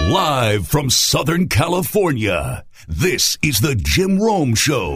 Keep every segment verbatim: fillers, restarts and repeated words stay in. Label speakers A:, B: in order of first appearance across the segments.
A: Live from Southern California, this is the Jim Rome Show.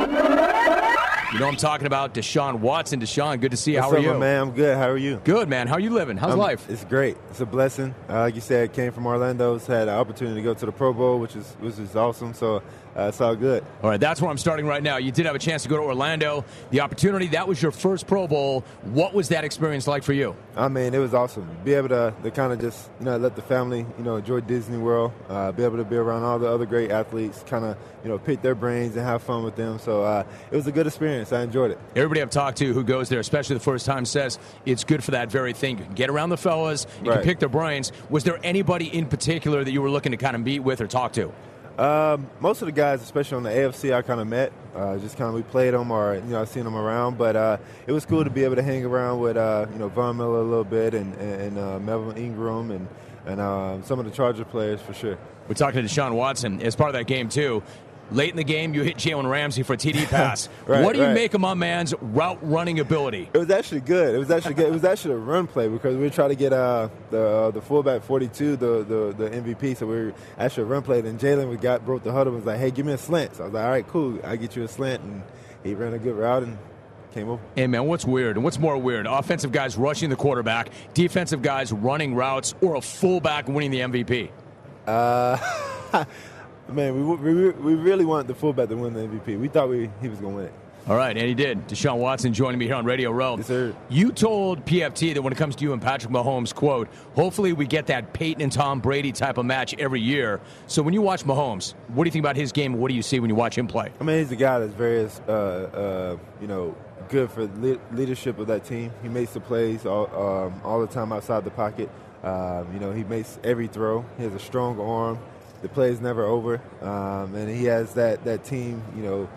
B: You know I'm talking about Deshaun Watson. Deshaun, good to see you.
C: What's
B: How are
C: up,
B: you?
C: my man? I'm good. How are you?
B: Good, man. How are you living? How's
C: I'm,
B: life?
C: It's great. It's a blessing. Uh, like you said, came from Orlando. Had an opportunity to go to the Pro Bowl, which is which is awesome. So uh, it's all good.
B: All right, that's where I'm starting right now. You did have a chance to go to Orlando. The opportunity, that was your first Pro Bowl. What was that experience like for you?
C: I mean, it was awesome. Be able to, to kind of just, you know, let the family, you know, enjoy Disney World, uh, be able to be around all the other great athletes, kind of, you know, pick their brains and have fun with them. So uh, it was a good experience. I enjoyed it.
B: Everybody I've talked to who goes there, especially the first time, says it's good for that very thing. You can get around the fellas, you
C: right.
B: can pick their brains. Was there anybody in particular that you were looking to kind of meet with or talk to?
C: Um, most of the guys, especially on the A F C, I kind of met. Uh, just kind of we played them, or you know, I seen them around. But uh, it was cool to be able to hang around with uh, you know Von Miller a little bit, and and uh, Melvin Ingram, and and uh, some of the Charger players for sure.
B: We're talking to Deshaun Watson as part of that game too. Late in the game, you hit Jalen Ramsey for a T D pass.
C: right,
B: what do you
C: right.
B: make of my man's route running ability?
C: It was actually good. It was actually good. It was actually a run play because we were trying to get uh, the uh, the fullback forty-two, the, the the M V P. So we were actually a run play. Then Jalen we got broke the huddle and was like, "Hey, give me a slant." So I was like, "All right, cool. I get you a slant." And he ran a good route and came over.
B: Hey, man, what's weird and what's more weird? Offensive guys rushing the quarterback, defensive guys running routes, or a fullback winning the M V P?
C: Uh. Man, we, we we really wanted the fullback to win the M V P. We thought we he was going to win it.
B: All right, and he did. Deshaun Watson joining me here on Radio Row.
C: Yes, sir.
B: You told P F T that when it comes to you and Patrick Mahomes, quote, hopefully we get that Peyton and Tom Brady type of match every year. So when you watch Mahomes, what do you think about his game? What do you see when you watch him play?
C: I mean, he's a guy that's very, uh, uh, you know, good for le- leadership of that team. He makes the plays all, um, all the time outside the pocket. Um, you know, he makes every throw. He has a strong arm. The play is never over, um, and he has that, that team, you know,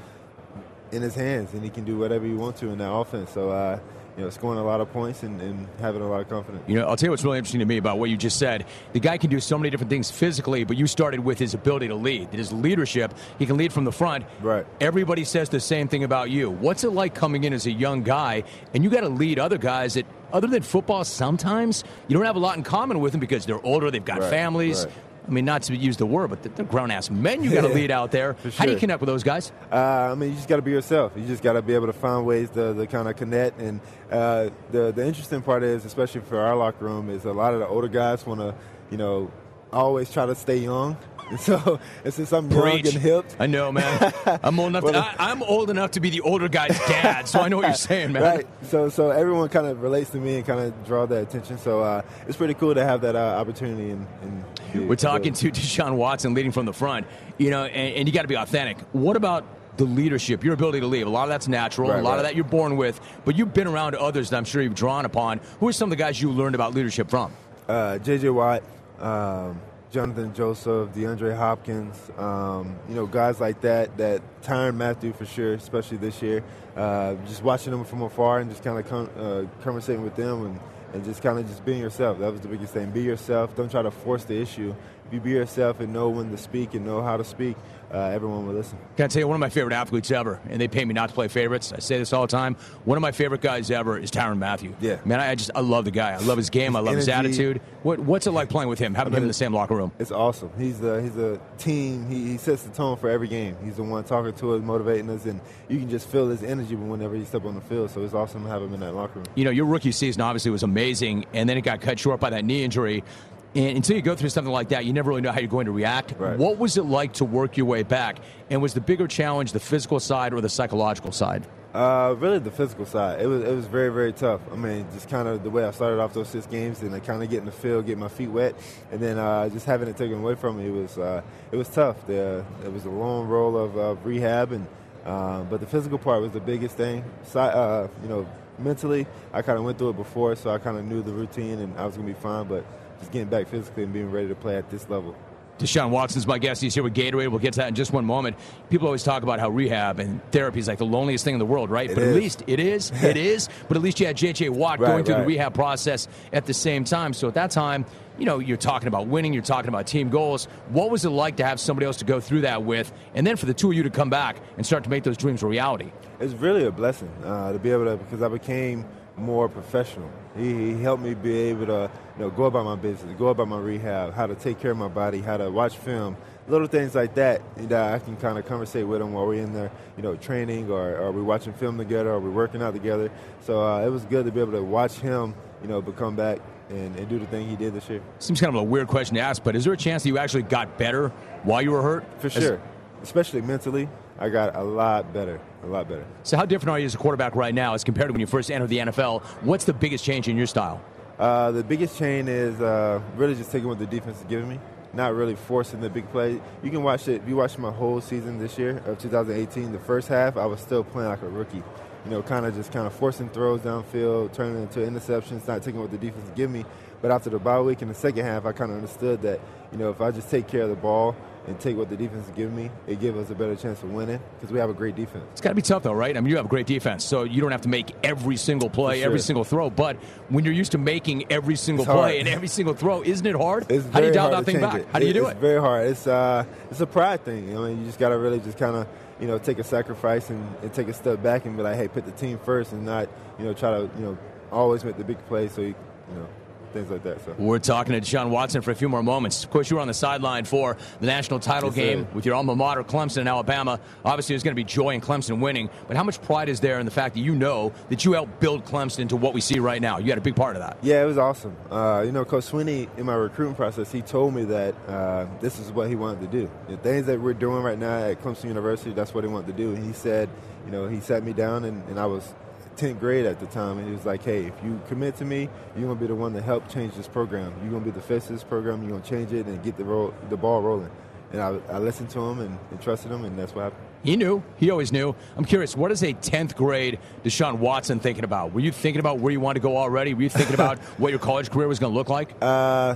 C: in his hands, and he can do whatever he wants to in that offense. So, uh, you know, scoring a lot of points and, and having a lot of confidence.
B: You know, I'll tell you what's really interesting to me about what you just said. The guy can do so many different things physically, but you started with his ability to lead, his leadership. He can lead from the front.
C: Right.
B: Everybody says the same thing about you. What's it like coming in as a young guy, and you got to lead other guys that, other than football, sometimes you don't have a lot in common with them because they're older, they've got
C: right.
B: families.
C: Right.
B: I mean, not to use the word, but they're grown-ass men you got to lead out there.
C: Sure.
B: How do you connect with those guys?
C: Uh, I mean, you just got to be yourself. You just got to be able to find ways to, to kind of connect. And uh, the the interesting part is, especially for our locker room, is a lot of the older guys want to, you know, always try to stay young. And so, and since I'm young and hip,
B: I know, man. I'm old enough. To, I, I'm old enough to be the older guy's dad, so I know what you're saying, man.
C: Right. So, so everyone kind of relates to me and kind of draw that attention. So, uh, it's pretty cool to have that uh, opportunity. And, and
B: we're talking to Deshaun Watson, leading from the front. You know, and, and you got to be authentic. What about the leadership, your ability to lead? A lot of that's natural.
C: Right,
B: a lot
C: right.
B: of that you're born with. But you've been around others that I'm sure you've drawn upon. Who are some of the guys you learned about leadership from?
C: Uh, J J Watt. Um, Jonathan Joseph, DeAndre Hopkins, um, you know, guys like that, that Tyrann Mathieu for sure, especially this year. Uh, just watching them from afar and just kind of con- uh, conversating with them and, and just kind of just being yourself. That was the biggest thing. Be yourself. Don't try to force the issue. If you be yourself and know when to speak and know how to speak, uh, everyone will listen.
B: Can I tell you, one of my favorite athletes ever, and they pay me not to play favorites. I say this all the time. One of my favorite guys ever is Tyrann Mathieu.
C: Yeah.
B: Man, I just I love the guy. I love his game.
C: His
B: I love
C: energy.
B: his attitude. What What's it like playing with him, having
C: I mean,
B: him in the same locker room?
C: It's awesome. He's the he's a team. He, he sets the tone for every game. He's the one talking to us, motivating us, and you can just feel his energy whenever he steps on the field. So it's awesome to have him in that locker room.
B: You know, your rookie season obviously was amazing, and then it got cut short by that knee injury. And until you go through something like that, you never really know how you're going to react.
C: Right.
B: What was it like to work your way back? And was the bigger challenge the physical side or the psychological side?
C: Uh, really the physical side. It was it was very, very tough. I mean, just kind of the way I started off those six games and I kind of get in the field, get my feet wet, and then uh, just having it taken away from me, it was uh, it was tough. The, it was a long roll of uh, rehab, and uh, but the physical part was the biggest thing. Si- uh, you know, mentally, I kind of went through it before, so I kind of knew the routine and I was going to be fine, but just getting back physically and being ready to play at this level.
B: Deshaun Watson's my guest. He's here with Gatorade. We'll get to that in just one moment. People always talk about how rehab and therapy is like the loneliest thing in the world, right?
C: It
B: but
C: is.
B: at least it is. It is. But at least you had J J Watt
C: Right,
B: going through
C: right.
B: the rehab process at the same time. So at that time, you know, you're talking about winning. You're talking about team goals. What was it like to have somebody else to go through that with? And then for the two of you to come back and start to make those dreams a reality?
C: It's really a blessing uh, to be able to, because I became more professional. He, he helped me be able to, you know, go about my business, go about my rehab, how to take care of my body, how to watch film, little things like that that I can kind of conversate with him while we're in there, you know, training or, or we're watching film together or we're working out together. So uh, it was good to be able to watch him, you know, but come back and, and do the thing he did this year.
B: Seems kind of a weird question to ask, but is there a chance that you actually got better while you were hurt?
C: For sure, As, especially mentally. I got a lot better, a lot better.
B: So how different are you as a quarterback right now as compared to when you first entered the N F L? What's the biggest change in your style?
C: Uh, the biggest change is uh, really just taking what the defense is giving me, not really forcing the big play. You can watch it. If you watch my whole season this year of two thousand eighteen, the first half, I was still playing like a rookie. You know, kind of just kind of forcing throws downfield, turning into interceptions, not taking what the defense is giving me. But after the bye week in the second half, I kind of understood that, you know, if I just take care of the ball and take what the defense is giving me, it gives us a better chance of winning because we have a great defense.
B: It's got to be tough, though, right? I mean, you have a great defense, so you don't have to make every single play,
C: sure.
B: every single throw. But when you're used to making every single play and every single throw, isn't it hard?
C: It's
B: How do you dial
C: hard
B: that thing back?
C: It.
B: How do you
C: it,
B: do
C: it's
B: it?
C: It's very hard. It's uh, it's a pride thing. I mean, you just got to really just kind of, you know, take a sacrifice and, and take a step back and be like, hey, put the team first and not, you know, try to, you know, always make the big play so you, you know, things like that. So
B: we're talking to Deshaun Watson for a few more moments. Of course, you were on the sideline for the national title
C: yes,
B: game
C: sir.
B: with your alma mater, Clemson, in Alabama. Obviously, there's going to be joy in Clemson winning, but how much pride is there in the fact that you know that you helped build Clemson into what we see right now? You had a big part of that.
C: Yeah, it was awesome. Uh, you know, Coach Swinney, in my recruiting process, he told me that uh, this is what he wanted to do. The things that we're doing right now at Clemson University, that's what he wanted to do. And he said, you know, he sat me down, and, and I was tenth grade at the time, and he was like, hey, if you commit to me, you're going to be the one to help change this program. You're going to be the face of this program. You're going to change it and get the roll, the ball rolling. And I, I listened to him and, and trusted him, and that's what happened.
B: He knew. He always knew. I'm curious, what is a tenth grade Deshaun Watson thinking about? Were you thinking about where you wanted to go already? Were you thinking about what your college career was going to look like?
C: Uh,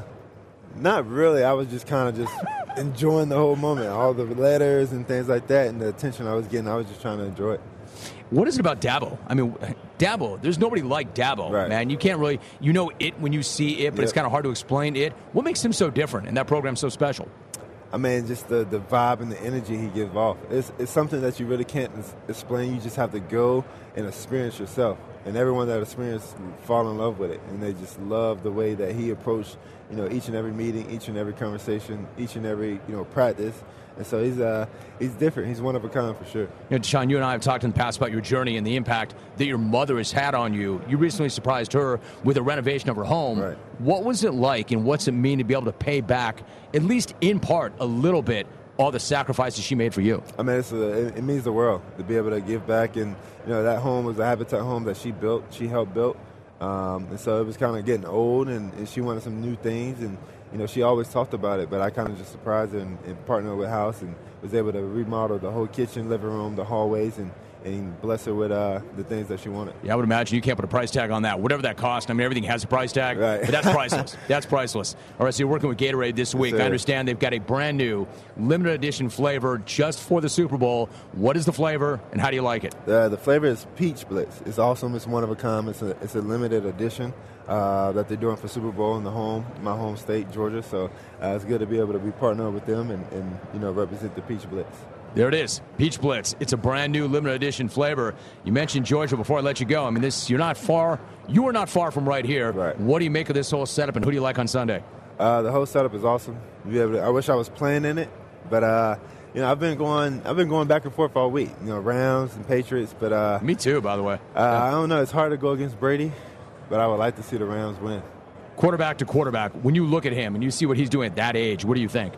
C: not really. I was just kind of just enjoying the whole moment, all the letters and things like that, and the attention I was getting. I was just trying to enjoy it.
B: What is it about Dabo? I mean, Dabo, there's nobody like Dabo,
C: right.
B: man. You can't really, you know it when you see it, but yep. It's kind of hard to explain it. What makes him so different and that program so special?
C: I mean, just the, the vibe and the energy he gives off. It's, it's something that you really can't explain. You just have to go and experience yourself. And everyone that experienced fall in love with it. And they just love the way that he approached, you know, each and every meeting, each and every conversation, each and every, you know, practice. And so he's uh, he's different. He's one of a kind for sure.
B: You know, Deshaun, you and I have talked in the past about your journey and the impact that your mother has had on you. You recently surprised her with a renovation of her home.
C: Right.
B: What was it like, and what's it mean to be able to pay back, at least in part, a little bit, all the sacrifices she made for you?
C: I mean, it's a, it, it means the world to be able to give back. And, you know, that home was a Habitat home that she built, she helped build. Um, and so it was kind of getting old, and, and she wanted some new things. And, you know, she always talked about it, but I kind of just surprised her and, and partnered with House and was able to remodel the whole kitchen, living room, the hallways, and, and bless her with uh, the things that she wanted.
B: Yeah, I would imagine you can't put a price tag on that. Whatever that cost, I mean, everything has a price tag,
C: right.
B: But that's priceless. That's priceless. All right, so you're working with Gatorade this week.
C: Yes,
B: I understand they've got a brand new limited edition flavor just for the Super Bowl. What is the flavor, and how do you like it?
C: Uh, the flavor is Peach Blitz. It's awesome. It's one of a kind. It's a, it's a limited edition uh, that they're doing for Super Bowl in the home, my home state, Georgia. So uh, it's good to be able to be partnered with them and, and you know represent the Peach Blitz.
B: There it is, Peach Blitz. It's a brand new limited edition flavor. You mentioned Georgia before I let you go. I mean, this you're not far. You are not far from right here.
C: Right.
B: What do you make of this whole setup, and who do you like on Sunday?
C: Uh, the whole setup is awesome. You be able to, I wish I was playing in it, but uh, you know, I've been going. I've been going back and forth all week. You know, Rams and Patriots, but uh,
B: me too, by the way.
C: Uh, yeah. I don't know. It's hard to go against Brady, but I would like to see the Rams win.
B: Quarterback to quarterback. When you look at him and you see what he's doing at that age, what do you think?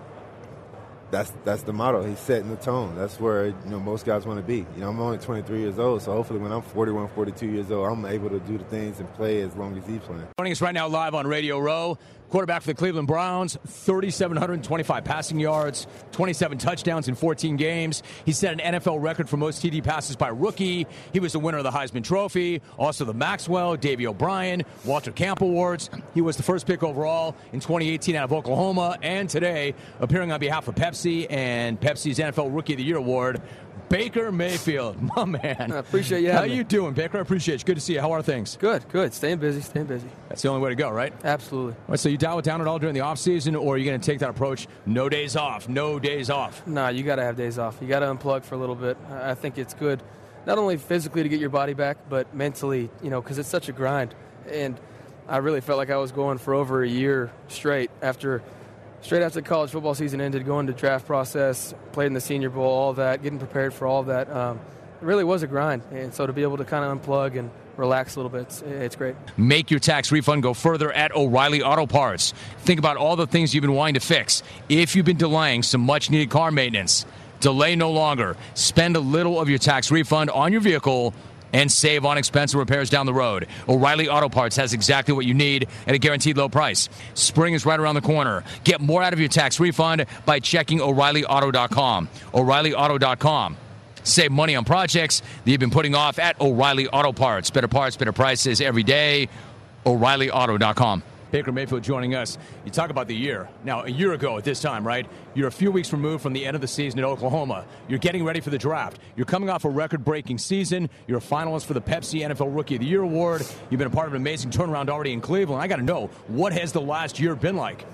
C: That's that's the model. He's setting the tone. That's where you know most guys want to be. You know, I'm only twenty-three years old, so hopefully when I'm forty-one, forty-two years old, I'm able to do the things and play as long as he's playing.
B: Joining us right now live on Radio Row, quarterback for the Cleveland Browns, three thousand seven hundred twenty-five passing yards, twenty-seven touchdowns in fourteen games. He set an N F L record for most T D passes by a rookie. He was the winner of the Heisman Trophy, also the Maxwell, Davey O'Brien, Walter Camp Awards. He was the first pick overall in twenty eighteen out of Oklahoma, and today appearing on behalf of Pepsi and Pepsi's N F L Rookie of the Year award, Baker Mayfield, my man.
D: I appreciate you
B: How
D: having
B: you
D: me.
B: doing, Baker? I appreciate you. Good to see you. How are things?
D: Good, good. Staying busy, staying busy.
B: That's the only way to go, right?
D: Absolutely.
B: All right, so you dial it down at all during the offseason, or are you going to take that approach, no days off, no days off?
D: Nah, you got to have days off. You got to unplug for a little bit. I think it's good not only physically to get your body back, but mentally, you know, because it's such a grind. And I really felt like I was going for over a year straight after straight after the college football season ended, going to draft process, played in the Senior Bowl, all that, getting prepared for all of that. Um, it really was a grind. And so to be able to kind of unplug and relax a little bit, it's, it's great.
B: Make your tax refund go further at O'Reilly Auto Parts. Think about all the things you've been wanting to fix. If you've been delaying some much-needed car maintenance, delay no longer. Spend a little of your tax refund on your vehicle and save on expensive repairs down the road. O'Reilly Auto Parts has exactly what you need at a guaranteed low price. Spring is right around the corner. Get more out of your tax refund by checking O'Reilly Auto dot com. O'Reilly Auto dot com. Save money on projects that you've been putting off at O'Reilly Auto Parts. Better parts, better prices every day. O'Reilly Auto dot com. Baker Mayfield joining us. You talk about the year. Now, a year ago at this time, right? You're a few weeks removed from the end of the season at Oklahoma. You're getting ready for the draft. You're coming off a record-breaking season. You're a finalist for the Pepsi N F L Rookie of the Year award. You've been a part of an amazing turnaround already in Cleveland. I got to know, what has the last year been like?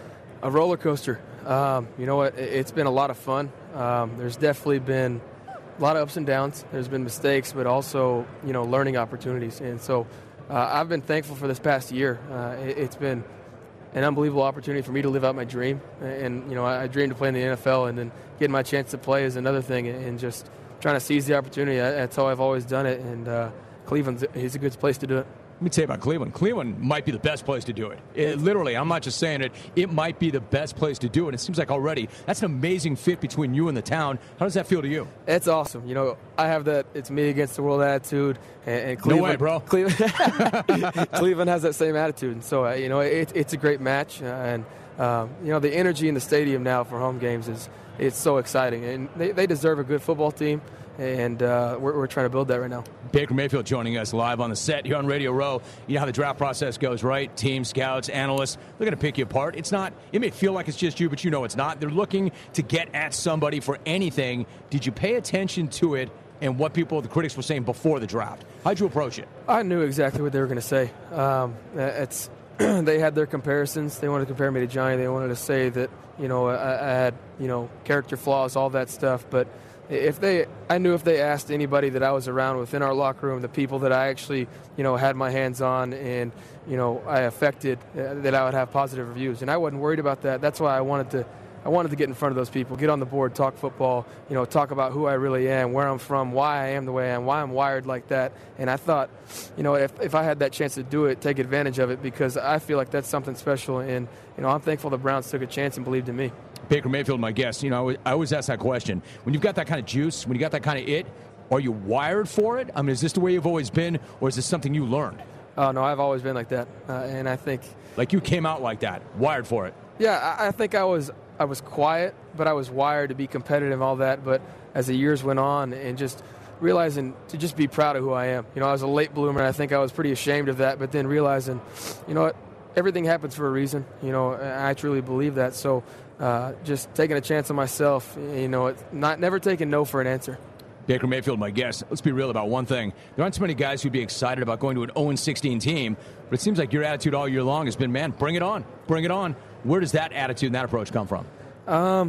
D: A roller coaster. Um, you know what? It's been a lot of fun. Um, there's definitely been a lot of ups and downs. There's been mistakes, but also, you know, learning opportunities. And so uh, I've been thankful for this past year. Uh, it, it's been an unbelievable opportunity for me to live out my dream. And, you know, I, I dreamed of playing in the N F L, and then getting my chance to play is another thing, and just trying to seize the opportunity. That's how I've always done it, and uh, Cleveland's is a good place to do it.
B: Let me tell you about Cleveland. Cleveland might be the best place to do it. it. Literally, I'm not just saying it. It might be the best place to do it. It seems like already that's an amazing fit between you and the town. How does that feel to you?
D: It's awesome. You know, I have that it's me against the world attitude. And, and Cleveland,
B: no way, bro.
D: Cleveland, Cleveland has that same attitude. And so, uh, you know, it, it's a great match. Uh, and, um, you know, the energy in the stadium now for home games is it's so exciting. And they, they deserve a good football team. And uh, we're, we're trying to build that right now.
B: Baker Mayfield joining us live on the set here on Radio Row. You know how the draft process goes, right? Team, scouts, analysts, they're going to pick you apart. It's not, it may feel like it's just you, but you know it's not. They're looking to get at somebody for anything. Did you pay attention to it and what people, the critics, were saying before the draft? How'd you approach it?
D: I knew exactly what they were going to say. Um, it's they had their comparisons. They wanted to compare me to Johnny. They wanted to say that, you know, I, I had, you know, character flaws, all that stuff. But if they, I knew if they asked anybody that I was around within our locker room, the people that I actually, you know, had my hands on and, you know, I affected, uh, that I would have positive reviews. And I wasn't worried about that. That's why I wanted to, I wanted to get in front of those people, get on the board, talk football, you know, talk about who I really am, where I'm from, why I am the way I am, why I'm wired like that. And I thought, you know, if, if I had that chance to do it, take advantage of it, because I feel like that's something special. And, you know, I'm thankful the Browns took a chance and believed in me.
B: Baker Mayfield, my guest, you know, I always ask that question. When you've got that kind of juice, when you got that kind of it, are you wired for it? I mean, is this the way you've always been, or is this something you learned?
D: Oh, no, I've always been like that. Uh, and I think...
B: Like you came out like that, wired for it.
D: Yeah, I, I think I was I was quiet, but I was wired to be competitive and all that. But as the years went on, and just realizing to just be proud of who I am. You know, I was a late bloomer, and I think I was pretty ashamed of that. But then realizing, you know what, everything happens for a reason. You know, I truly believe that. So uh, just taking a chance on myself, you know, not never taking no for an answer.
B: Baker Mayfield, my guest. Let's be real about one thing. There aren't too many guys who'd be excited about going to an oh and sixteen team, but it seems like your attitude all year long has been, man, bring it on, bring it on. Where does that attitude and that approach come from?
D: Um,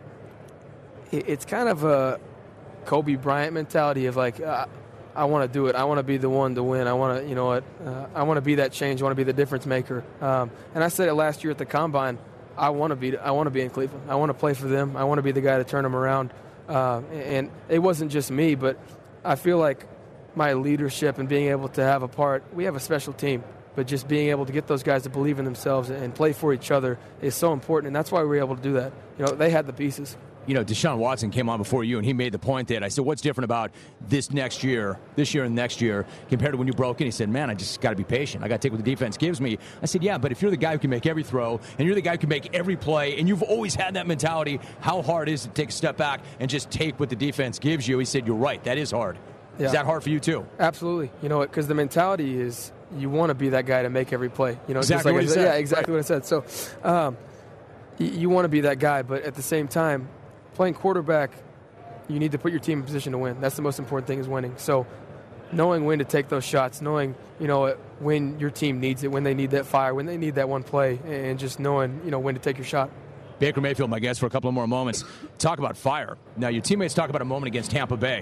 D: it, it's kind of a Kobe Bryant mentality of like, uh, I want to do it. I want to be the one to win. I want to, you know what, uh, I want to be that change. I want to be the difference maker. Um, and I said it last year at the Combine. I want to be. I want to be in Cleveland. I want to play for them. I want to be the guy to turn them around. Uh, and it wasn't just me, but I feel like my leadership and being able to have a part, we have a special team, but just being able to get those guys to believe in themselves and play for each other is so important, and that's why we were able to do that. You know, they had the pieces.
B: You know, Deshaun Watson came on before you, and he made the point that I said, what's different about this next year, this year and next year, compared to when you broke in? He said, man, I just got to be patient. I got to take what the defense gives me. I said, yeah, but if you're the guy who can make every throw, and you're the guy who can make every play, and you've always had that mentality, how hard is it to take a step back and just take what the defense gives you? He said, you're right, that is hard. Yeah. Is that hard for you too?
D: Absolutely. You know what, because the mentality is you want to be that guy to make every play. You know,
B: exactly
D: just like
B: what
D: I
B: he
D: said.
B: said.
D: Yeah, exactly right. What I said. So um, you, you want to be that guy, but at the same time, playing quarterback, you need to put your team in position to win. That's the most important thing, is winning. So knowing when to take those shots, knowing, you know, when your team needs it, when they need that fire, when they need that one play, and just knowing, you know, when to take your shot.
B: Baker Mayfield, my guest, for a couple of more moments. Talk about fire. Now, your teammates talk about a moment against Tampa Bay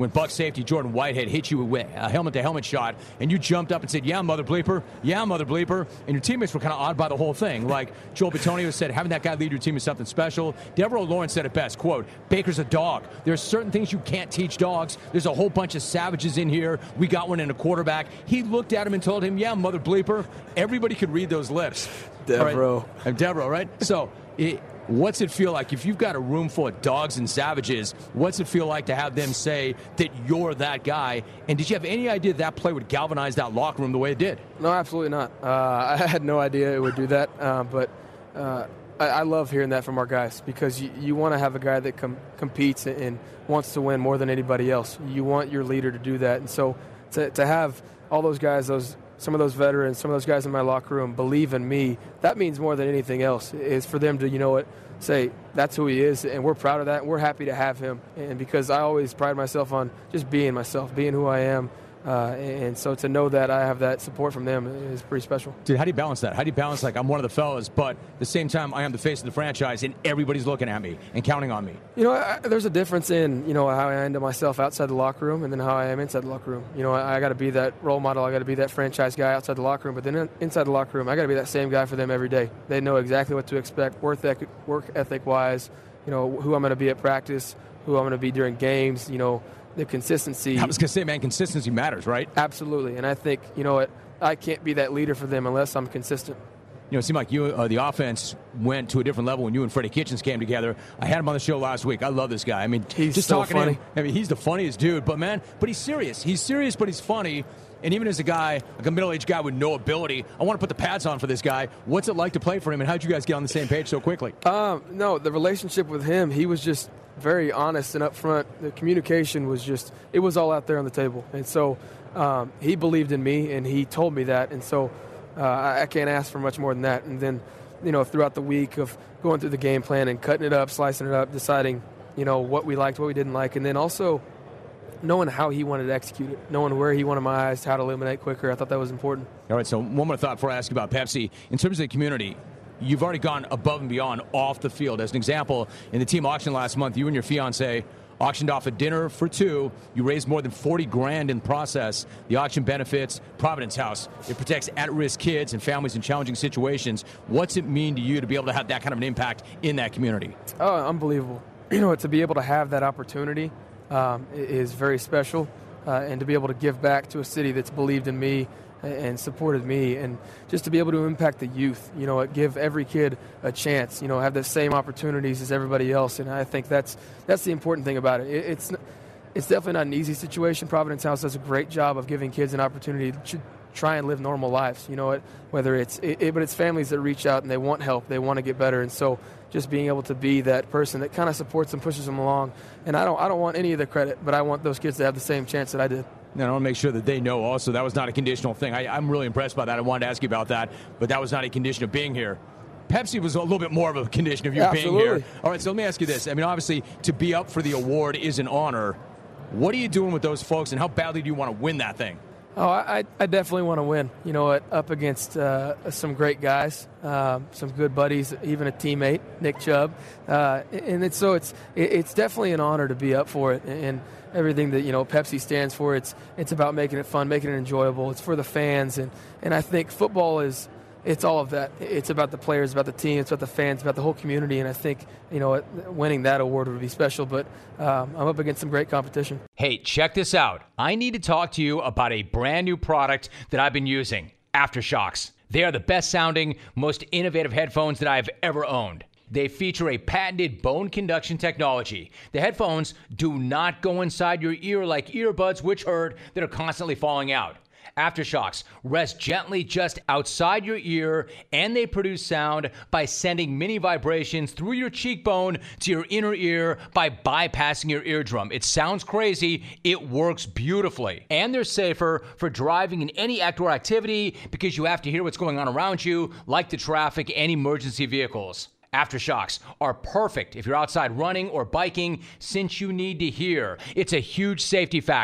B: when Buck safety Jordan Whitehead hit you with a helmet-to-helmet shot, and you jumped up and said, yeah, mother bleeper, yeah, mother bleeper, and your teammates were kind of awed by the whole thing. Like Joel Bitonio said, having that guy lead your team is something special. Devereaux Lawrence said it best, quote, Baker's a dog. There's certain things you can't teach dogs. There's a whole bunch of savages in here. We got one in a quarterback. He looked at him and told him, yeah, mother bleeper. Everybody could read those lips.
D: Devereaux.
B: Right? Devereaux, right? So it, what's it feel like if you've got a room full of dogs and savages? What's it feel like to have them say that you're that guy? And did you have any idea that play would galvanize that locker room the way it did?
D: No, absolutely not. Uh, I had no idea it would do that. Uh, but uh, I, I love hearing that from our guys because you, you want to have a guy that com- competes and wants to win more than anybody else. You want your leader to do that. And so to, to have all those guys, those some of those veterans, some of those guys in my locker room believe in me, that means more than anything else, is for them to, you know what, say that's who he is, and we're proud of that, and we're happy to have him. And because I always pride myself on just being myself, being who I am, uh, and so to know that I have that support from them is pretty special.
B: Dude, how do you balance that? How do you balance, like, I'm one of the fellas, but at the same time, I am the face of the franchise, and everybody's looking at me and counting on me?
D: You know, I, there's a difference in, you know, how I handle myself outside the locker room and then how I am inside the locker room. You know, I, I got to be that role model. I got to be that franchise guy outside the locker room, but then in, inside the locker room, I got to be that same guy for them every day. They know exactly what to expect, work ethic, work ethic-wise, you know, who I'm going to be at practice, who I'm going to be during games, you know, the consistency.
B: I was going to say, man, consistency matters, right?
D: Absolutely. And I think, you know what, I can't be that leader for them unless I'm consistent.
B: You know, it seemed like you, uh, the offense went to a different level when you and Freddie Kitchens came together. I had him on the show last week. I love this guy. I mean,
D: he's
B: just
D: so
B: talking
D: funny.
B: to him, I mean, he's the funniest dude. But, man, but he's serious. He's serious, but he's funny. And even as a guy, like a middle-aged guy with no ability, I want to put the pads on for this guy. What's it like to play for him, and how did you guys get on the same page so quickly?
D: Um, no, the relationship with him, he was just very honest and upfront. The communication was just, it was all out there on the table. And so um, he believed in me, and he told me that. And so uh, I, I can't ask for much more than that. And then, you know, throughout the week of going through the game plan and cutting it up, slicing it up, deciding, you know, what we liked, what we didn't like, and then also knowing how he wanted to execute it, knowing where he wanted my eyes, how to eliminate quicker. I thought that was important.
B: All right, so one more thought before I ask you about Pepsi. In terms of the community, you've already gone above and beyond off the field. As an example, in the team auction last month, you and your fiance auctioned off a dinner for two. You raised more than forty grand in the process. The auction benefits Providence House. It protects at-risk kids and families in challenging situations. What's it mean to you to be able to have that kind of an impact in that community?
D: Oh, unbelievable. You know, to be able to have that opportunity um, is very special, uh, and to be able to give back to a city that's believed in me and supported me, and just to be able to impact the youth, you know, give every kid a chance, you know, have the same opportunities as everybody else. And I think that's that's the important thing about it. it it's it's definitely not an easy situation. Providence House does a great job of giving kids an opportunity to try and live normal lives, you know, whether it's it, it, but it's families that reach out and they want help, they want to get better. And so just being able to be that person that kind of supports them, pushes them along. And I don't I don't want any of the credit, but I want those kids to have the same chance that I did.
B: And I want to make sure that they know also that was not a conditional thing. I, I'm really impressed by that. I wanted to ask you about that, but that was not a condition of being here. Pepsi was a little bit more of a condition of you
D: Absolutely.
B: being here. All right, so let me ask you this. I mean, obviously, to be up for the award is an honor. What are you doing with those folks, and how badly do you want to win that thing?
D: Oh, I, I definitely want to win. You know, up against uh, some great guys, um, some good buddies, even a teammate, Nick Chubb, uh, and it's so it's it's definitely an honor to be up for it. And everything that, you know, Pepsi stands for, it's it's about making it fun, making it enjoyable. It's for the fans, and and I think football is. It's all of that. It's about the players, about the team, it's about the fans, about the whole community, and I think, you know, winning that award would be special, but um, I'm up against some great competition.
E: Hey, check this out. I need to talk to you about a brand new product that I've been using, Aftershokz. They are the best sounding, most innovative headphones that I've ever owned. They feature a patented bone conduction technology. The headphones do not go inside your ear like earbuds, which hurt, that are constantly falling out. Aftershokz rest gently just outside your ear, and they produce sound by sending mini vibrations through your cheekbone to your inner ear by bypassing your eardrum. It sounds crazy. It works beautifully. And they're safer for driving in any outdoor activity because you have to hear what's going on around you, like the traffic and emergency vehicles. Aftershokz are perfect if you're outside running or biking, since you need to hear. It's a huge safety factor.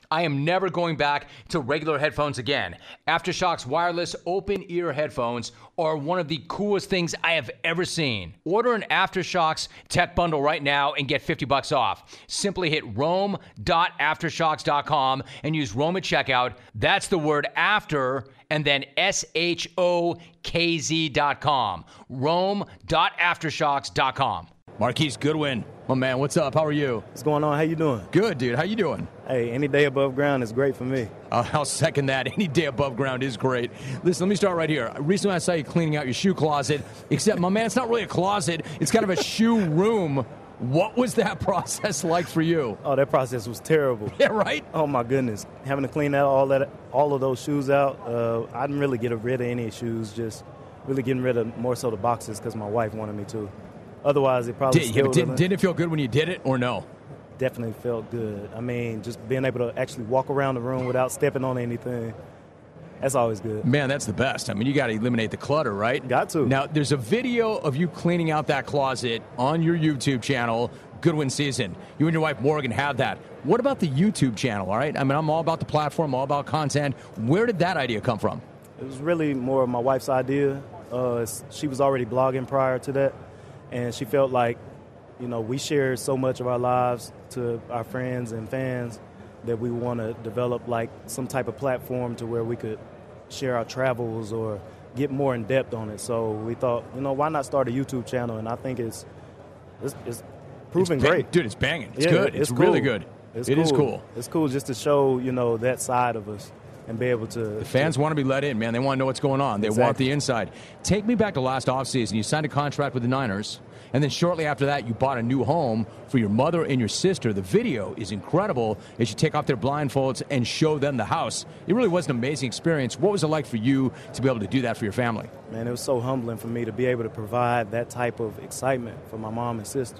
E: I am never going back to regular headphones again. AfterShock's wireless open-ear headphones are one of the coolest things I have ever seen. Order an AfterShock's tech bundle right now and get fifty bucks off. Simply hit rome dot aftershocks dot com and use Rome at checkout. That's the word after and then S H O K Z dot com. rome dot aftershocks dot com.
B: Marquise Goodwin, my man, what's up? How are you?
F: What's going on? How you doing?
B: Good, dude. How you doing?
F: Hey, any day above ground is great for me.
B: Uh, I'll second that. Any day above ground is great. Listen, let me start right here. Recently, I saw you cleaning out your shoe closet, except, my man, it's not really a closet. It's kind of a shoe room. What was that process like for you?
F: Oh, that process was terrible.
B: Yeah, right?
F: Oh, my goodness. Having to clean out all that, all of those shoes out, uh, I didn't really get rid of any shoes, just really getting rid of more so the boxes because my wife wanted me to. Otherwise, it probably
B: did,
F: still
B: yeah, did, did it feel good when you did it or no?
F: Definitely felt good. I mean, just being able to actually walk around the room without stepping on anything, that's always good.
B: Man, that's the best. I mean, you got to eliminate the clutter, right?
F: Got to.
B: Now, there's a video of you cleaning out that closet on your YouTube channel, Goodwin Season. You and your wife, Morgan, have that. What about the YouTube channel, all right? I mean, I'm all about the platform, all about content. Where did that idea come from?
F: It was really more of my wife's idea. Uh, she was already blogging prior to that. And she felt like, you know, we share so much of our lives to our friends and fans that we want to develop like some type of platform to where we could share our travels or get more in depth on it. So we thought, you know, why not start a YouTube channel? And I think it's it's, it's proven
B: it's bang-
F: great.
B: Dude, it's banging. It's
F: yeah,
B: good. It's,
F: it's cool.
B: really good.
F: It's
B: it
F: cool.
B: is cool.
F: It's cool just to show, you know, that side of us and be able to.
B: The fans
F: to,
B: want to be let in, man. They want to know what's going on. They
F: exactly.
B: want the inside. Take me back to last offseason. You signed a contract with the Niners, and then shortly after that, you bought a new home for your mother and your sister. The video is incredible as you take off their blindfolds and show them the house. It really was an amazing experience. What was it like for you to be able to do that for your family?
F: Man, it was so humbling for me to be able to provide that type of excitement for my mom and sister.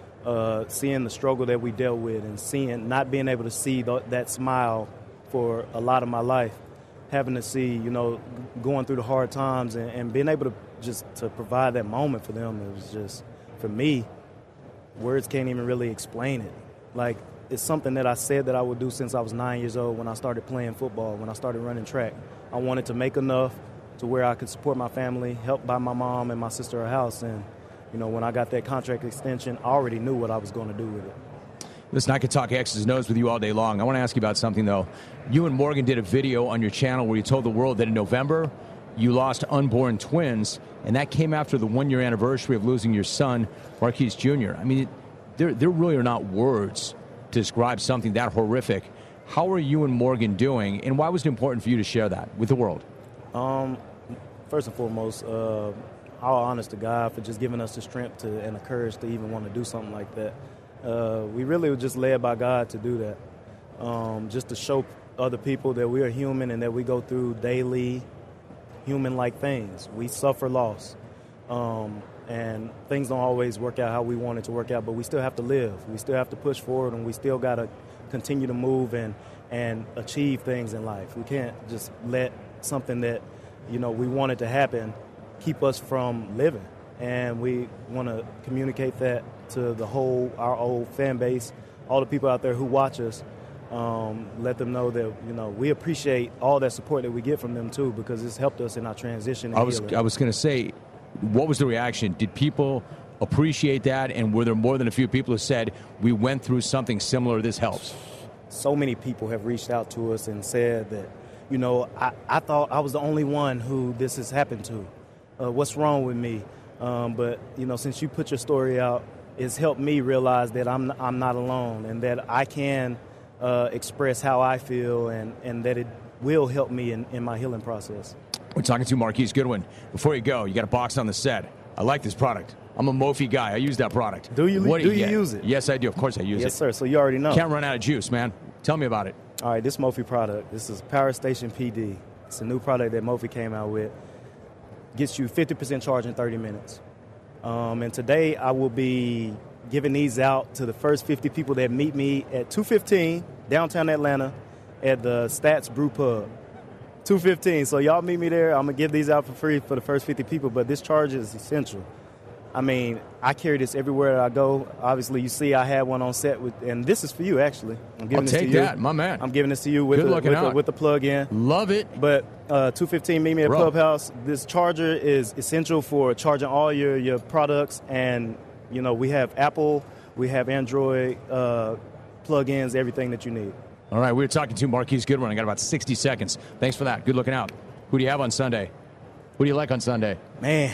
F: Uh, seeing the struggle that we dealt with and seeing, not being able to see th- that smile for a lot of my life, having to see, you know, going through the hard times and, and being able to just to provide that moment for them, it was just, for me, words can't even really explain it. Like, it's something that I said that I would do since I was nine years old when I started playing football, when I started running track. I wanted to make enough to where I could support my family, help buy my mom and my sister a house, and, you know, when I got that contract extension, I already knew what I was going to do with it.
B: Listen, I could talk X's and O's with you all day long. I want to ask you about something, though. You and Morgan did a video on your channel where you told the world that in November you lost unborn twins, and that came after the one-year anniversary of losing your son, Marquise Junior I mean, there, there really are not words to describe something that horrific. How are you and Morgan doing, and why was it important for you to share that with the world?
F: Um, first and foremost, uh, our honest to God for just giving us the strength to, and the courage to even want to do something like that. Uh, we really were just led by God to do that, um, just to show other people that we are human and that we go through daily human-like things. We suffer loss, um, and things don't always work out how we want it to work out, but we still have to live. We still have to push forward, and we still got to continue to move and, and achieve things in life. We can't just let something that, you know, we wanted to happen keep us from living. And we want to communicate that to the whole, our old fan base, all the people out there who watch us, um, let them know that, you know, we appreciate all that support that we get from them too, because it's helped us in our transition. And
B: I was
F: healing.
B: I was going to say, what was the reaction? Did people appreciate that? And were there more than a few people who said, we went through something similar, this helps?
F: So many people have reached out to us and said that, you know, I, I thought I was the only one who this has happened to. Uh, what's wrong with me? Um, but, you know, since you put your story out, it's helped me realize that I'm I'm not alone and that I can uh, express how I feel and, and that it will help me in, in my healing process.
B: We're talking to Marquise Goodwin. Before you go, you got a box on the set. I like this product. I'm a Mophie guy. I use that product.
F: Do you,
B: what
F: do
B: you,
F: you use it?
B: Yes, I do. Of course I use
F: yes,
B: it.
F: Yes, sir. So you already know.
B: Can't run out of juice, man. Tell me about it.
F: All right, this Mophie product, this is Power Station P D. It's a new product that Mophie came out with. Gets you fifty percent charge in thirty minutes. Um, and today I will be giving these out to the first fifty people that meet me at two fifteen downtown Atlanta at the Stats Brew Pub. two fifteen. So y'all meet me there. I'm going to give these out for free for the first fifty people, but this charge is essential. I mean, I carry this everywhere I go. Obviously, you see I had one on set, with, and this is for you, actually. I'm giving
B: I'll
F: this
B: take
F: to you.
B: that, my man.
F: I'm giving this to you with,
B: Good
F: the,
B: looking
F: with, the,
B: out.
F: with the plug-in.
B: Love it.
F: But uh, two fifteen Meet Me at
B: Bro.
F: Clubhouse, this charger is essential for charging all your, your products. And, you know, we have Apple, we have Android uh, plug-ins, everything that you need.
B: All right, we were talking to Marquise Goodwin. I got about sixty seconds. Thanks for that. Good looking out. Who do you have on Sunday? Who do you like on Sunday?
F: Man,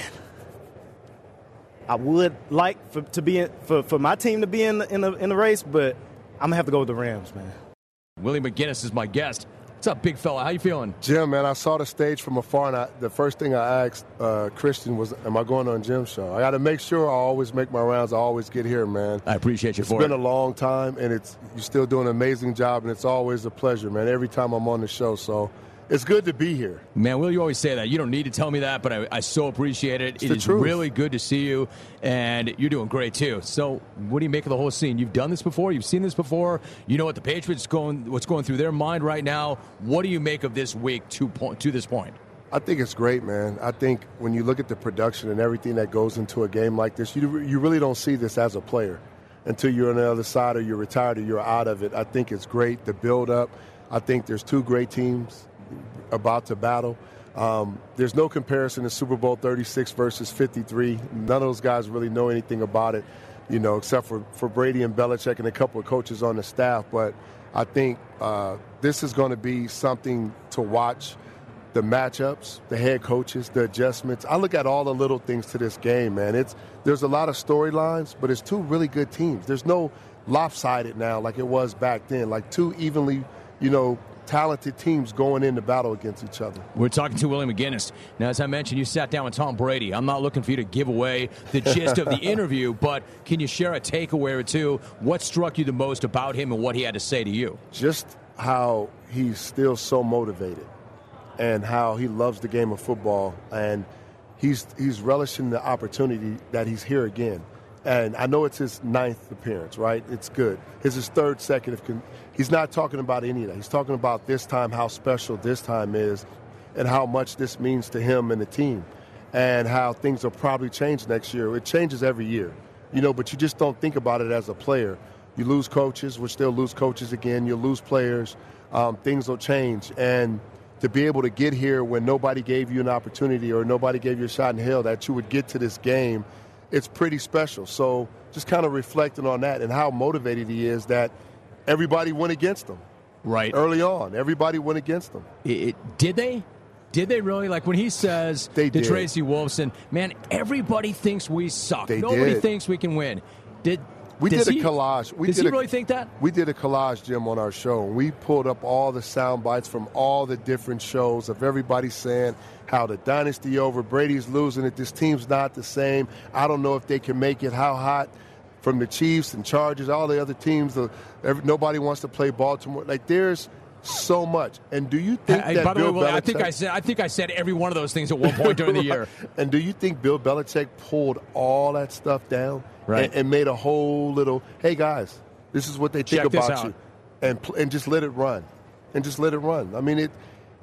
F: I would like for to be in, for, for my team to be in the, in the in the race, but I'm gonna have to go with the Rams, man.
B: Willie McGinnis is my guest. What's up, big fella? How you feeling?
G: Jim, man, I saw the stage from afar, and I, the first thing I asked uh, Christian was, am I going on Jim's show? I got to make sure I always make my rounds. I always get here, man.
B: I appreciate you
G: it's
B: for
G: it. It's
B: it.
G: been a long time, and it's you're still doing an amazing job, and it's always a pleasure, man, every time I'm on the show. So it's good to be here.
B: Man, Will, you always say that. You don't need to tell me that, but I, I so appreciate it.
G: It's
B: it
G: the
B: is
G: truth.
B: really good to see you, and you're doing great, too. So what do you make of the whole scene? You've done this before. You've seen this before. You know what the Patriots going, what's going through their mind right now. What do you make of this week to, point, to this point?
G: I think it's great, man. I think when you look at the production and everything that goes into a game like this, you, you really don't see this as a player until you're on the other side or you're retired or you're out of it. I think it's great, the build-up. I think there's two great teams about to battle. Um, there's no comparison to Super Bowl thirty-six versus fifty-three. None of those guys really know anything about it, you know, except for, for Brady and Belichick and a couple of coaches on the staff. But I think uh, this is going to be something to watch. The matchups, the head coaches, the adjustments. I look at all the little things to this game, man. It's there's a lot of storylines, but it's two really good teams. There's no lopsided now like it was back then, like two evenly, you know, talented teams going into battle against each other.
B: We're talking to Willie McGinnis. Now, as I mentioned, you sat down with Tom Brady. I'm not looking for you to give away the gist of the interview, but can you share a takeaway or two? What struck you the most about him and what he had to say to you?
G: Just how he's still so motivated and how he loves the game of football, and he's he's relishing the opportunity that he's here again. And I know it's his ninth appearance, right? It's good. It's his third second. He's not talking about any of that. He's talking about this time, how special this time is, and how much this means to him and the team, and how things will probably change next year. It changes every year, you know, but you just don't think about it as a player. You lose coaches, which they'll lose coaches again. You'll lose players. Um, things will change. And to be able to get here when nobody gave you an opportunity or nobody gave you a shot in hell that you would get to this game, it's pretty special. So just kind of reflecting on that and how motivated he is that everybody went against him.
B: Right.
G: Early on, everybody went against him.
B: It, it, did they? Did they really? Like when he says
G: they
B: to
G: did.
B: Tracy Wolfson, man, everybody thinks we suck.
G: They
B: Nobody
G: did.
B: thinks we can win. Did
G: We
B: does
G: did a
B: he,
G: collage. We
B: does
G: did
B: he
G: a,
B: really think that?
G: We did a collage, Jim, on our show. We pulled up all the sound bites from all the different shows of everybody saying how the dynasty over, Brady's losing it, this team's not the same. I don't know if they can make it, how hot from the Chiefs and Chargers, all the other teams. The, every, nobody wants to play Baltimore. Like, there's so much. And do you think
B: I,
G: that
B: by the
G: Bill
B: way, Willie,
G: Belichick...
B: I think I said I think I said every one of those things at one point during the year.
G: And do you think Bill Belichick pulled all that stuff down
B: right.
G: and, and made a whole little, hey, guys, this is what they think
B: Check this
G: about
B: out.
G: you, and and just let it run, and just let it run. I mean, it.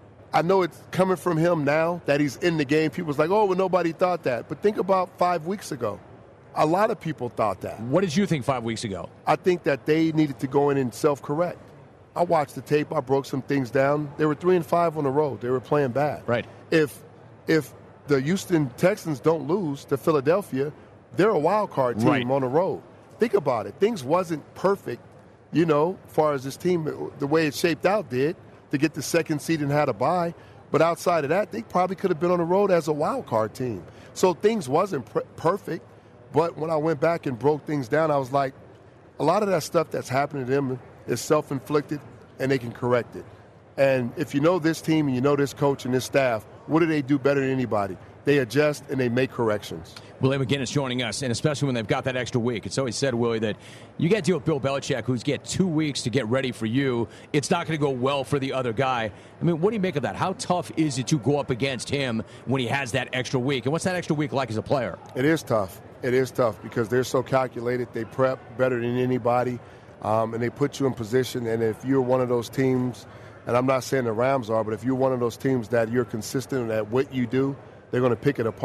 G: I know it's coming from him now that he's in the game. People's like, oh, well, nobody thought that. But think about five weeks ago. A lot of people thought that.
B: What did you think five weeks ago?
G: I think that they needed to go in and self-correct. I watched the tape. I broke some things down. They were three and five on the road. They were playing bad.
B: Right.
G: If if the Houston Texans don't lose to Philadelphia, they're a wild card team
B: right.
G: on the road. Think about it. Things wasn't perfect, you know, as far as this team, the way it shaped out did, to get the second seed and had a bye. But outside of that, they probably could have been on the road as a wild card team. So things wasn't pr- perfect. But when I went back and broke things down, I was like, a lot of that stuff that's happening to them is self-inflicted, and they can correct it. And if you know this team and you know this coach and this staff, what do they do better than anybody? They adjust and they make corrections.
B: Willie McGinnis joining us, and especially when they've got that extra week. It's always said, Willie, that you got to deal with Bill Belichick, who's get two weeks to get ready for you. It's not going to go well for the other guy. I mean, what do you make of that? How tough is it to go up against him when he has that extra week? And what's that extra week like as a player?
G: It is tough. It is tough because they're so calculated. They prep better than anybody, um, and they put you in position. And if you're one of those teams, and I'm not saying the Rams are, but if you're one of those teams that you're consistent at what you do, they're going to pick it apart.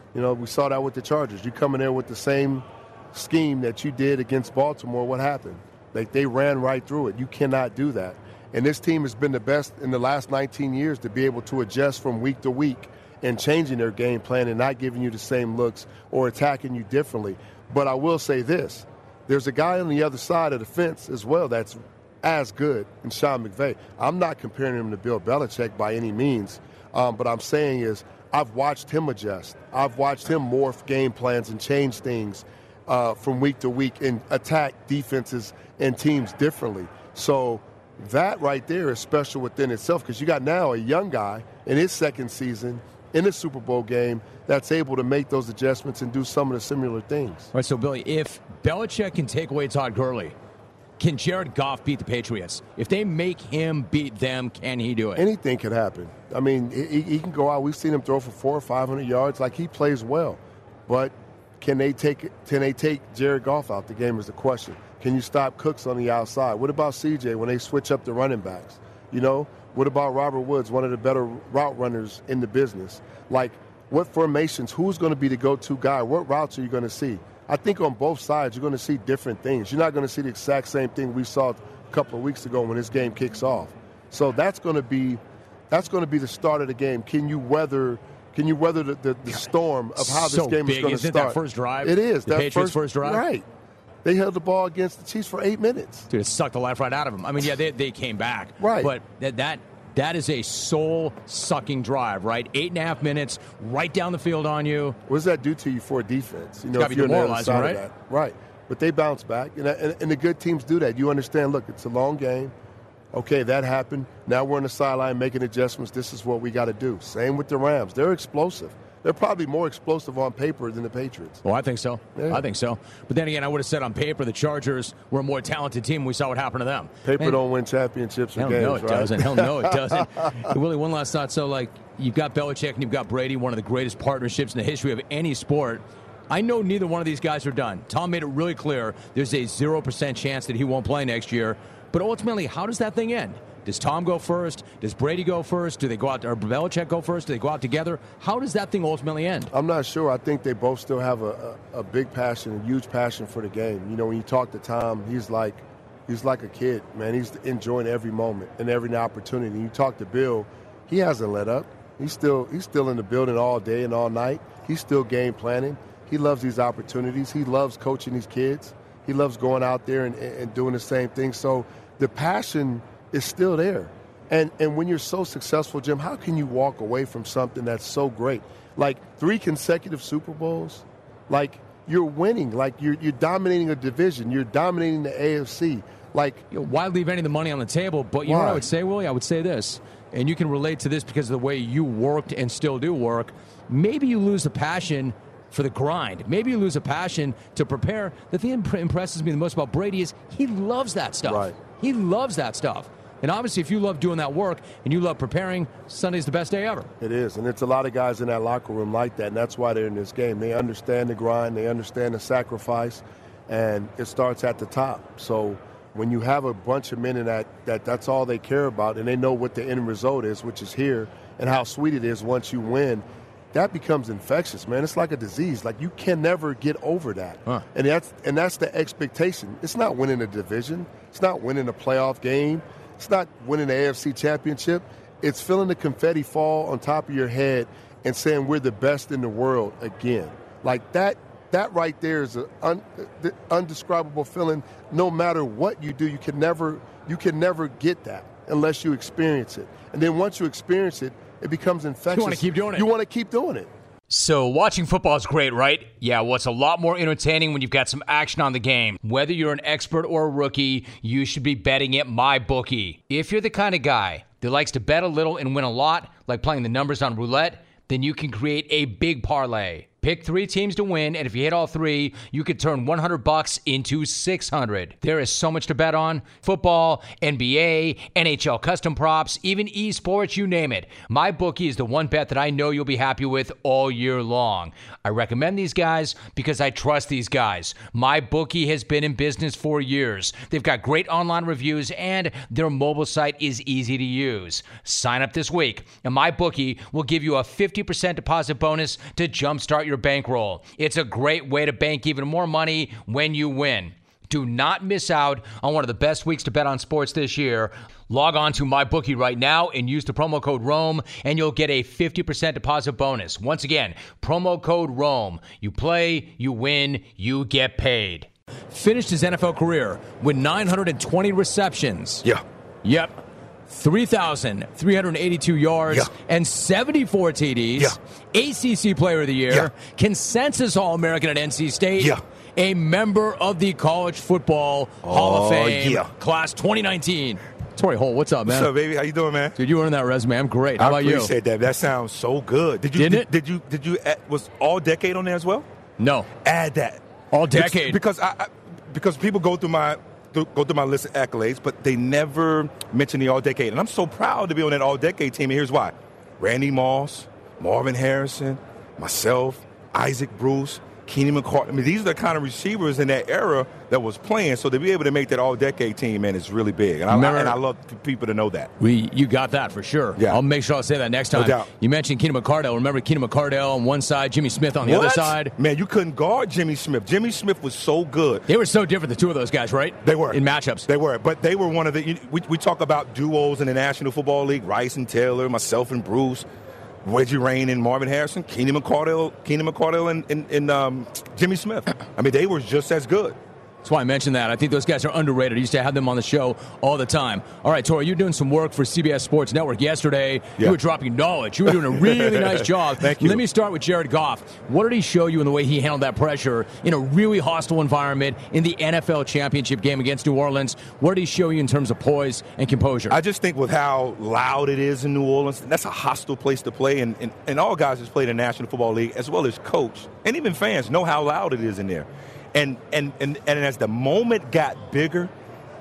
G: You know, we saw that with the Chargers. You come in there with the same scheme that you did against Baltimore, what happened? Like, they ran right through it. You cannot do that. And this team has been the best in the last nineteen years to be able to adjust from week to week and changing their game plan and not giving you the same looks or attacking you differently. But I will say this. There's a guy on the other side of the fence as well that's as good in Sean McVay. I'm not comparing him to Bill Belichick by any means, um, but I'm saying is I've watched him adjust. I've watched him morph game plans and change things uh, from week to week and attack defenses and teams differently. So that right there is special within itself because you got now a young guy in his second season in a Super Bowl game that's able to make those adjustments and do some of the similar things.
B: All right, so, Billy, if Belichick can take away Todd Gurley, can Jared Goff beat the Patriots? If they make him beat them, can he do it?
G: Anything could happen. I mean, he, he can go out. We've seen him throw for four or five hundred yards. Like, he plays well. But can they take can they take Jared Goff out the game is the question. Can you stop Cooks on the outside? What about C J when they switch up the running backs? You know, what about Robert Woods, one of the better route runners in the business? Like, what formations? Who's going to be the go-to guy? What routes are you going to see? I think on both sides you're going to see different things. You're not going to see the exact same thing we saw a couple of weeks ago when this game kicks off. So that's going to be that's going to be the start of the game. Can you weather Can you weather the, the, the storm of how
B: so
G: this game
B: big.
G: is going to
B: Isn't
G: start?
B: That first drive?
G: It is.
B: The
G: that
B: Patriots' first, first drive?
G: Right. They held the ball against the Chiefs for eight minutes.
B: Dude, it sucked the life right out of them. I mean, yeah, they, they came back.
G: Right.
B: But that, that that is a soul-sucking drive, right? Eight and a half minutes, right down the field on you.
G: What does that do to you for a defense? You know,
B: it's
G: if you're on the other side
B: right?
G: of that. Right. But they bounce back, and, and, and the good teams do that. You understand, look, it's a long game. Okay, that happened. Now we're on the sideline making adjustments. This is what we got to do. Same with the Rams. They're explosive. They're probably more explosive on paper than the Patriots.
B: Well, I think so.
G: Yeah.
B: I think so. But then again, I would have said on paper the Chargers were a more talented team. We saw what happened to them.
G: Paper
B: Man,
G: don't win championships or
B: hell
G: games,
B: no, it
G: right?
B: doesn't. Hell no, it doesn't. Willie, one last thought. So, like, you've got Belichick and you've got Brady, one of the greatest partnerships in the history of any sport. I know neither one of these guys are done. Tom made it really clear there's a zero percent chance that he won't play next year. But ultimately, how does that thing end? Does Tom go first? Does Brady go first? Do they go out, or Belichick go first? Do they go out together? How does that thing ultimately end?
G: I'm not sure. I think they both still have a, a, a big passion, a huge passion for the game. You know, when you talk to Tom, he's like he's like a kid, man. He's enjoying every moment and every opportunity. You talk to Bill, he hasn't let up. He's still he's still in the building all day and all night. He's still game planning. He loves these opportunities. He loves coaching these kids. He loves going out there and, and doing the same thing. So the passion is still there. And and when you're so successful, Jim, how can you walk away from something that's so great? Like three consecutive Super Bowls, like you're winning, like you're you're dominating a division, you're dominating the A F C. Like,
B: you know, why leave any of the money on the table? But you
G: why?
B: know what I would say, Willie? I would say this, and you can relate to this because of the way you worked and still do work. Maybe you lose the passion for the grind. Maybe you lose a passion to prepare. The thing that impresses me the most about Brady is he loves that stuff.
G: Right.
B: He loves that stuff. And obviously, if you love doing that work and you love preparing, Sunday's the best day ever.
G: It is, and it's a lot of guys in that locker room like that, and that's why they're in this game. They understand the grind, they understand the sacrifice, and it starts at the top. So when you have a bunch of men in that, that that's all they care about, and they know what the end result is, which is here, and how sweet it is once you win, that becomes infectious, man. It's like a disease. Like, you can never get over that.
B: Huh.
G: And that's and that's the expectation. It's not winning a division. It's not winning a playoff game. It's not winning the A F C championship. It's feeling the confetti fall on top of your head and saying we're the best in the world again. Like, that that right there is an un, undescribable feeling. No matter what you do, you can never you can never get that unless you experience it. And then once you experience it, it becomes infectious.
B: You want to keep doing it.
G: You want to keep doing it.
E: So watching football is great, right? Yeah, well, it's a lot more entertaining when you've got some action on the game. Whether you're an expert or a rookie, you should be betting at MyBookie. If you're the kind of guy that likes to bet a little and win a lot, like playing the numbers on roulette, then you can create a big parlay. Pick three teams to win, and if you hit all three, you could turn one hundred bucks into six hundred. There is so much to bet on. Football, N B A, N H L custom props, even esports, you name it. MyBookie is the one bet that I know you'll be happy with all year long. I recommend these guys because I trust these guys. MyBookie has been in business for years. They've got great online reviews, and their mobile site is easy to use. Sign up this week, and MyBookie will give you a fifty percent deposit bonus to jumpstart your bankroll. It's a great way to bank even more money when you win. Do not miss out on one of the best weeks to bet on sports this year. Log on to MyBookie right now and use the promo code ROME, and you'll get a fifty percent deposit bonus. Once again, promo code ROME. You play, you win, you get paid.
B: Finished his N F L career with nine hundred twenty receptions.
H: Yeah.
B: Yep. three thousand three hundred eighty-two yards
H: yeah.
B: and seventy-four T Ds.
H: Yeah.
B: A C C Player of the Year.
H: Yeah.
B: Consensus All-American at N C State.
H: Yeah.
B: A member of the College Football Hall of
H: Oh,
B: Fame,
H: yeah.
B: class twenty nineteen. Torrey Holt, what's up, man?
H: What's up, baby? How you doing, man?
B: Dude, you earned that resume. I'm great. How
H: I
B: about you?
H: I appreciate that. That sounds so good. Did you?
B: Didn't
H: did,
B: it?
H: Did you? Did you? Add, was all decade on there as well?
B: No.
H: Add that.
B: All decade.
H: Because I, I because people go through my go through my list of accolades, but they never mention the all decade, and I'm so proud to be on that all decade team. And here's why: Randy Moss, Marvin Harrison, myself, Isaac Bruce, Keenan McCarthy. I mean, these are the kind of receivers in that era that was playing. So to be able to make that all-decade team, man, is really big. And I,
B: Remember,
H: and I love people to know that.
B: We, you got that for sure.
H: Yeah.
B: I'll make sure I'll say that next time.
H: No doubt.
B: You mentioned Keenan McCardell. Remember Keenan McCardell on one side, Jimmy Smith on the
H: What?
B: other side?
H: Man, you couldn't guard Jimmy Smith. Jimmy Smith was so good.
B: They were so different, the two of those guys, right?
H: They were.
B: In matchups.
H: They were. But they were one of the you, – we, we talk about duos in the National Football League, Rice and Taylor, myself and Bruce, Reggie Rain and Marvin Harrison, Keenan McCardell, Keenan McCardell and, and, and um, Jimmy Smith. I mean, they were just as good.
B: That's why I mentioned that. I think those guys are underrated. I used to have them on the show all the time. All right, Torrey, you're doing some work for C B S Sports Network yesterday.
H: Yeah.
B: You were dropping knowledge. You were doing a really nice job.
H: Thank you.
B: Let me start with Jared Goff. What did he show you in the way he handled that pressure in a really hostile environment in the N F L championship game against New Orleans? What did he show you in terms of poise and composure?
H: I just think with how loud it is in New Orleans, that's a hostile place to play. And, and, and all guys who's played in the National Football League, as well as coach, and even fans, know how loud it is in there. And, and and and as the moment got bigger,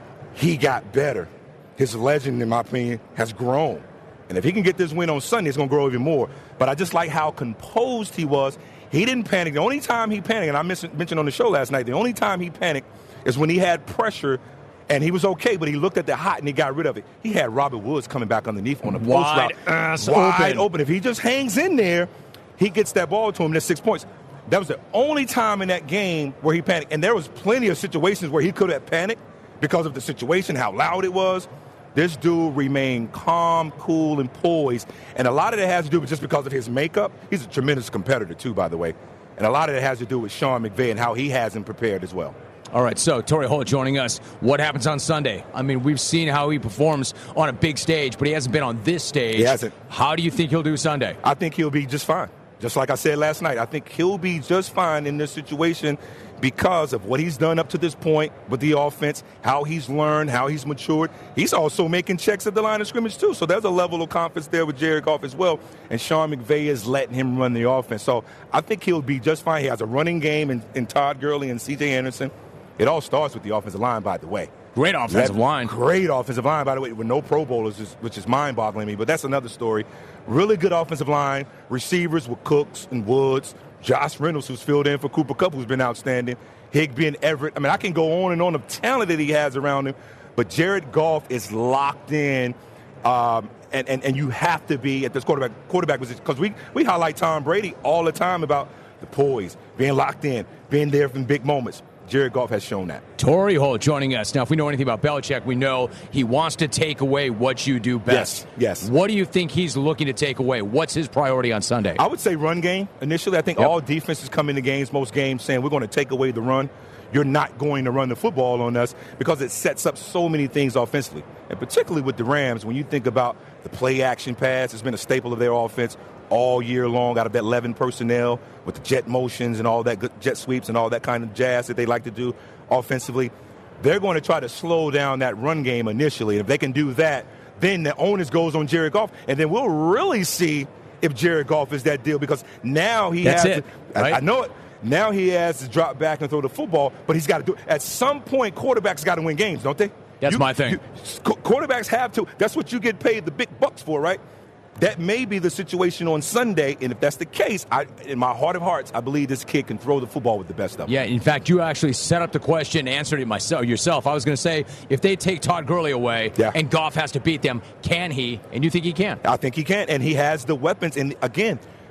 H: he got better. His legend, in my opinion, has grown. And if he can get this win on Sunday, it's going to grow even more. But I just like how composed he was. He didn't panic. The only time he panicked, and I mentioned on the show last night, the only time he panicked is when he had pressure and he was okay, but he looked at the hot and he got rid of it. He had Robert Woods coming back underneath on the post
B: Wide
H: route.
B: ass
H: Wide
B: open.
H: open. If he just hangs in there, he gets that ball to him. That's six points. That was the only time in that game where he panicked. And there was plenty of situations where he could have panicked because of the situation, how loud it was. This dude remained calm, cool, and poised. And a lot of that has to do with just because of his makeup. He's a tremendous competitor, too, by the way. And a lot of it has to do with Sean McVay and how he has him prepared as well.
B: All right, so Torrey Holt joining us. What happens on Sunday? I mean, we've seen how he performs on a big stage, but he hasn't been on this stage.
H: He hasn't.
B: How do you think he'll do Sunday?
H: I think he'll be just fine. Just like I said last night, I think he'll be just fine in this situation because of what he's done up to this point with the offense, how he's learned, how he's matured. He's also making checks at the line of scrimmage, too. So there's a level of confidence there with Jared Goff as well. And Sean McVay is letting him run the offense. So I think he'll be just fine. He has a running game in, in Todd Gurley and C J Anderson. It all starts with the offensive line, by the way.
B: Great offensive
H: That,
B: line.
H: Great offensive line, by the way, with no Pro Bowlers, which is mind-boggling to me. But that's another story. Really good offensive line. Receivers with Cooks and Woods. Josh Reynolds, who's filled in for Cooper Kupp, who's been outstanding. Higbee and Everett. I mean, I can go on and on of talent that he has around him. But Jared Goff is locked in. Um, and, and, and you have to be at this quarterback quarterback position. Because we, we highlight Tom Brady all the time about the poise, being locked in, being there in big moments. Jared Goff has shown that.
B: Torrey Holt joining us. Now, if we know anything about Belichick, we know he wants to take away what you do best.
H: Yes, yes.
B: What do you think he's looking to take away? What's his priority on Sunday?
H: I would say run game. Initially, I think
B: Yep.
H: all defenses come into games, most games, saying we're going to take away the run. You're not going to run the football on us because it sets up so many things offensively. And particularly with the Rams, when you think about the play action pass, it's been a staple of their offense all year long out of that eleven personnel with the jet motions and all that good jet sweeps and all that kind of jazz that they like to do offensively. They're going to try to slow down that run game initially. If they can do that, then the onus goes on Jared Goff, and then we'll really see if Jared Goff is that deal because now he
B: That's
H: has
B: it,
H: to,
B: right?
H: I, I know it. Now he has to drop back and throw the football, but he's got to do it. At some point, quarterbacks got to win games, don't they?
B: That's
H: You-
B: my thing.
H: you- qu- quarterbacks have to. That's what you get paid the big bucks for, right? That may be the situation on Sunday, and if that's the case, I, in my heart of hearts, I believe this kid can throw the football with the best of them.
B: Yeah, in fact, you actually set up the question and answered it myself yourself. I was going to say, if they take Todd Gurley away
H: Yeah.
B: and Goff has to beat them, can he? And you think he can?
H: I think he can, and he has the weapons. And again,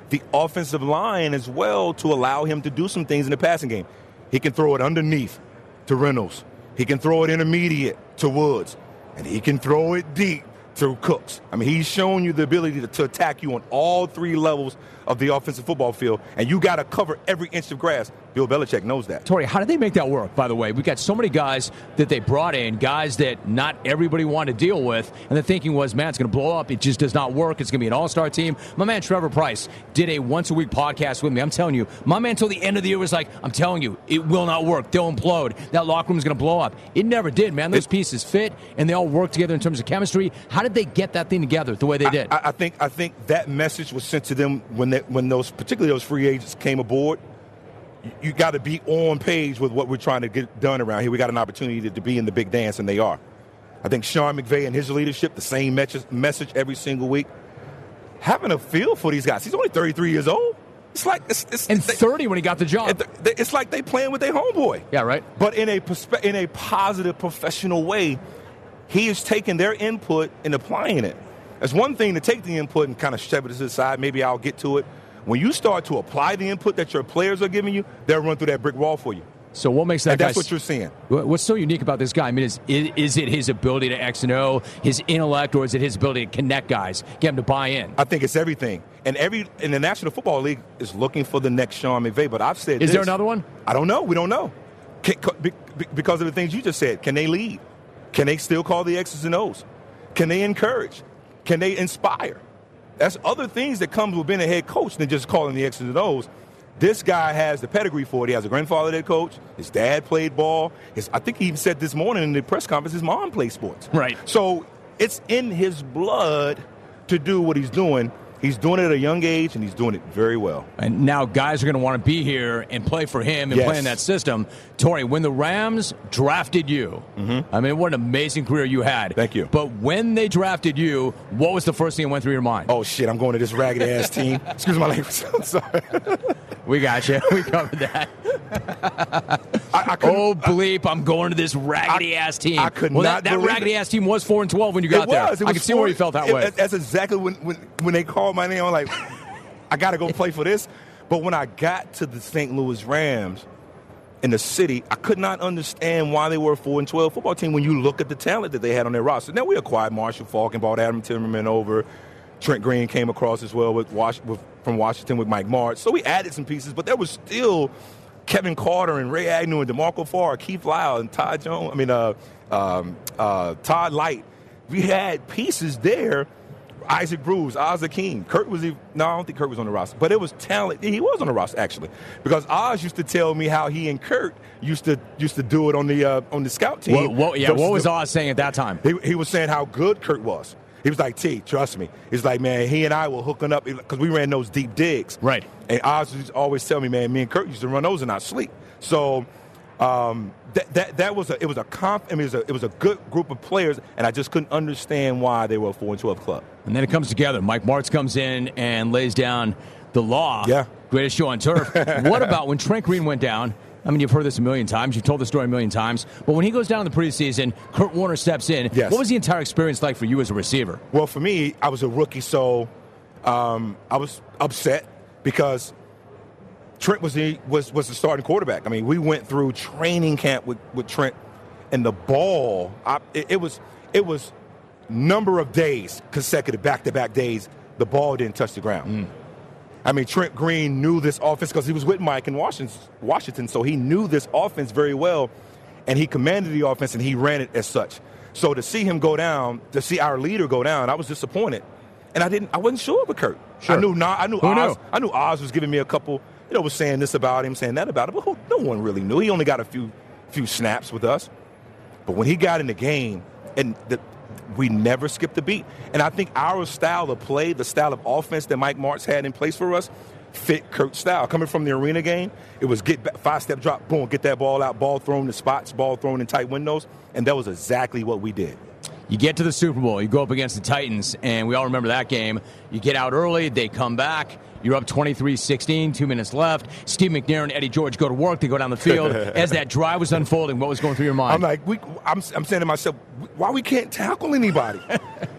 H: the offensive line as well to allow him to do some things in the passing game. He can throw it underneath to Reynolds. He can throw it intermediate to Woods. And he can throw it deep to Cooks. I mean, he's shown you the ability to, to attack you on all three levels of the offensive football field, and you got to cover every inch of grass. Bill Belichick knows that.
B: Torrey, how did they make that work, by the way? We got so many guys that they brought in, guys that not everybody wanted to deal with, and the thinking was, man, it's going to blow up. It just does not work. It's going to be an all-star team. My man Trevor Price did a once-a-week podcast with me. I'm telling you, my man until the end of the year was like, I'm telling you, it will not work. They'll implode. That locker room is going to blow up. It never did, man. Those pieces fit, and they all work together in terms of chemistry. How did they get that thing together the way they did?
H: I, I think I think that message was sent to them when they, when those, particularly those free agents came aboard. You got to be on page with what we're trying to get done around here. We got an opportunity to, to be in the big dance, and they are. I think Sean McVay and his leadership, the same message, message every single week. Having a feel for these guys. He's only thirty-three years old. It's like it's, it's
B: and
H: they,
B: thirty when he got the job.
H: It's like they playing with their homeboy.
B: Yeah, right.
H: But in a perspe- in a positive, professional way, he is taking their input and applying it. It's one thing to take the input and kind of shove it to the side. Maybe I'll get to it. When you start to apply the input that your players are giving you, they'll run through that brick wall for you.
B: So what makes that
H: and
B: guy...
H: That's what you're seeing.
B: What's so unique about this guy? I mean, is, is it his ability to X and O, his intellect, or is it his ability to connect guys, get them to buy in?
H: I think it's everything. And every and the National Football League is looking for the next Sean McVay. But I've said
B: Is
H: this,
B: there another one?
H: I don't know. We don't know. Can, because of the things you just said. Can they lead? Can they still call the X's and O's? Can they encourage? Can they inspire? That's other things that comes with being a head coach than just calling the X's and O's. This guy has the pedigree for it. He has a grandfather head coach. His dad played ball. His, I think he even said this morning in the press conference, his mom played sports.
B: Right.
H: So it's in his blood to do what he's doing. He's doing it at a young age, and he's doing it very well.
B: And now guys are going to want to be here and play for him and
H: yes.
B: play in that system. Torrey, when the Rams drafted you, mm-hmm. I mean, what an amazing career you had.
H: Thank you.
B: But when they drafted you, what was the first thing that went through your mind?
H: Oh, shit, I'm going to this raggedy-ass team. Excuse my language. I'm sorry.
B: We got you. We covered that.
H: I, I
B: oh, bleep, I'm going to this raggedy-ass team.
H: I could
B: well,
H: not
B: that, that raggedy-ass team was four and twelve when you got
H: it
B: there.
H: Was. It
B: I
H: was
B: can see
H: four,
B: where you felt that
H: it,
B: way.
H: That's exactly when, when, when they called my name. I'm like, I got to go play for this. But when I got to the Saint Louis Rams in the city, I could not understand why they were a four and twelve football team when you look at the talent that they had on their roster. Now, we acquired Marshall Faulk and brought Adam Timmerman over. Trent Green came across as well with, Was- with from Washington with Mike Martz. So we added some pieces, but there was still Kevin Carter and Ray Agnew and DeMarco Farr, Keith Lyle and Todd Jones. I mean, uh, um, uh, Todd Light. We had pieces there. Isaac Bruce, Oz Akeem. Kurt was even, no, I don't think Kurt was on the roster, but it was talent. He was on the roster actually, because Oz used to tell me how he and Kurt used to used to do it on the uh, on the scout team.
B: What, what, yeah, what was the, Oz saying at that time?
H: He, he was saying how good Kurt was. He was like, T, trust me. He's like, man, he and I were hooking up because we ran those deep digs.
B: Right.
H: And Oz used to always tell me, man, me and Kurt used to run those in our sleep. So um, that that that was a it was a comp. I mean, it was a it was a good group of players, and I just couldn't understand why they were a four and twelve club.
B: And then it comes together. Mike Martz comes in and lays down the law.
H: Yeah.
B: Greatest show on turf. What about when Trent Green went down? I mean, you've heard this a million times. You've told the story a million times. But when he goes down in the preseason, Kurt Warner steps in.
H: Yes.
B: What was the entire experience like for you as a receiver?
H: Well, for me, I was a rookie, so um, I was upset because Trent was the, was was the starting quarterback. I mean, we went through training camp with, with Trent, and the ball, I, it, it was it was number of days, consecutive back-to-back days, the ball didn't touch the ground. Mm. I mean, Trent Green knew this offense because he was with Mike in Washington, Washington, so he knew this offense very well, and he commanded the offense, and he ran it as such. So to see him go down, to see our leader go down, I was disappointed, and I didn't, I wasn't sure with Kurt.
B: Sure.
H: I knew, not, I knew
B: Who
H: Oz.
B: knew?
H: I knew Oz was giving me a couple, you know, was saying this about him, saying that about him, but who, no one really knew. He only got a few, few snaps with us, but when he got in the game, and the we never skipped a beat. And I think our style of play, the style of offense that Mike Martz had in place for us, fit Kurt's style. Coming from the arena game, it was get back, five-step drop, boom, get that ball out, ball thrown to spots, ball thrown in tight windows, and that was exactly what we did.
B: You get to the Super Bowl, you go up against the Titans, and we all remember that game. You get out early, they come back. You're up twenty-three sixteen, two minutes left. Steve McNair and Eddie George go to work. They go down the field. As that drive was unfolding, what was going through your mind?
H: I'm like, we, I'm, I'm saying to myself, why we can't tackle anybody?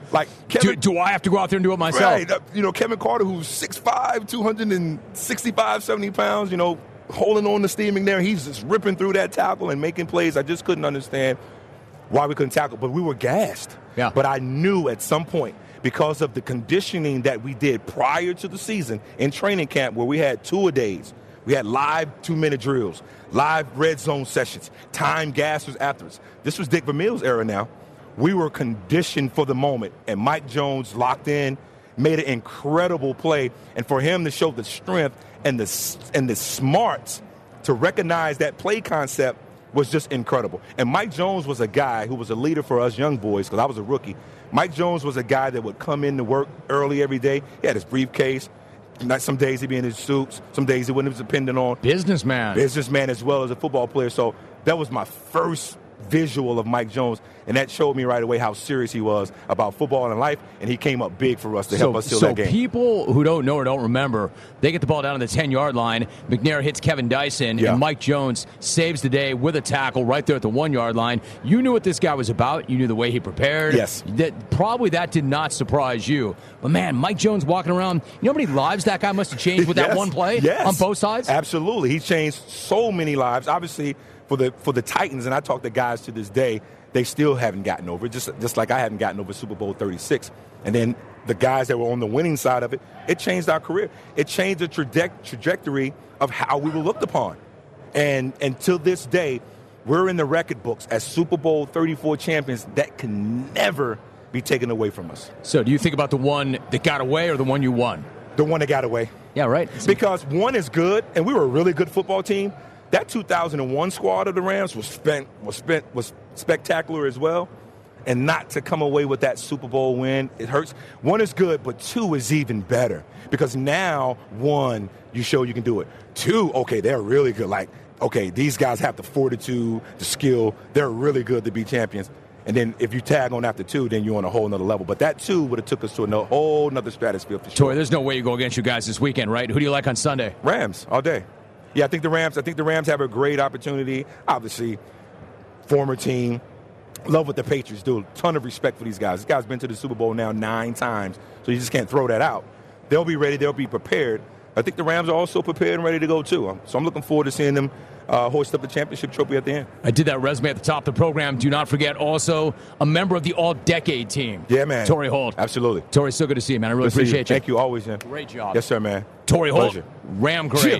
H: Like Kevin,
B: do, do I have to go out there and do it myself?
H: Right. Uh, you know, Kevin Carter, who's six five, two sixty-five, seventy pounds, you know, holding on to Steve McNair. He's just ripping through that tackle and making plays. I just couldn't understand why we couldn't tackle, but we were gassed.
B: Yeah.
H: But I knew at some point, because of the conditioning that we did prior to the season in training camp, where we had two-a-days, we had live two-minute drills, live red zone sessions, time gassers afterwards. This was Dick Vermeil's era now. We were conditioned for the moment, and Mike Jones locked in, made an incredible play, and for him to show the strength and the and the smarts to recognize that play concept was just incredible. And Mike Jones was a guy who was a leader for us young boys, because I was a rookie. Mike Jones was a guy that would come in to work early every day. He had his briefcase. Not some days he'd be in his suits. Some days he wouldn't be dependent on.
B: Businessman.
H: Businessman as well as a football player. So that was my first visual of Mike Jones, and that showed me right away how serious he was about football and life, and he came up big for us to
B: so,
H: help us seal
B: so
H: that game.
B: So people who don't know or don't remember, they get the ball down on the ten-yard line. McNair hits Kevin Dyson,
H: yeah.
B: and Mike Jones saves the day with a tackle right there at the one-yard line. You knew what this guy was about. You knew the way he prepared.
H: Yes.
B: That, probably that did not surprise you. But, man, Mike Jones walking around, you know how many lives that guy must have changed with
H: yes.
B: that one play
H: yes.
B: on both sides?
H: Absolutely. He changed so many lives. Obviously, for the for the Titans, and I talk to guys to this day, they still haven't gotten over it, just, just like I haven't gotten over Super Bowl thirty-six. And then the guys that were on the winning side of it, it changed our career. It changed the traje- trajectory of how we were looked upon. And, and to this day, we're in the record books as Super Bowl thirty-four champions. That can never be taken away from us.
B: So do you think about the one that got away or the one you won?
H: The one that got away.
B: Yeah, right.
H: Because one is good, and we were a really good football team. That two thousand one squad of the Rams was spent was spent was spectacular as well, and not to come away with that Super Bowl win, it hurts. One is good, but two is even better, because now one, you show you can do it. Two, okay, they're really good. Like, okay, these guys have the fortitude, the skill. They're really good to be champions. And then if you tag on after two, then you're on a whole nother level. But that two would have took us to a whole nother stratosphere for sure.
B: Tori, there's no way you go against you guys this weekend, right? Who do you like on Sunday?
H: Rams all day. Yeah, I think the Rams. I think the Rams have a great opportunity. Obviously, former team. Love what the Patriots do. Ton of respect for these guys. This guy's been to the Super Bowl now nine times, so you just can't throw that out. They'll be ready. They'll be prepared. I think the Rams are also prepared and ready to go too. So I'm looking forward to seeing them uh, hoist up the championship trophy at the end.
B: I did that resume at the top of the program. Do not forget also a member of the All-Decade team.
H: Yeah, man.
B: Torry Holt.
H: Absolutely.
B: Torry, so good to see you, man. I really
H: Good to see
B: appreciate you.
H: Thank you. Always, man.
B: Great job.
H: Yes, sir, man.
B: Torry Holt.
H: Pleasure.
B: Ram great.
H: Jim.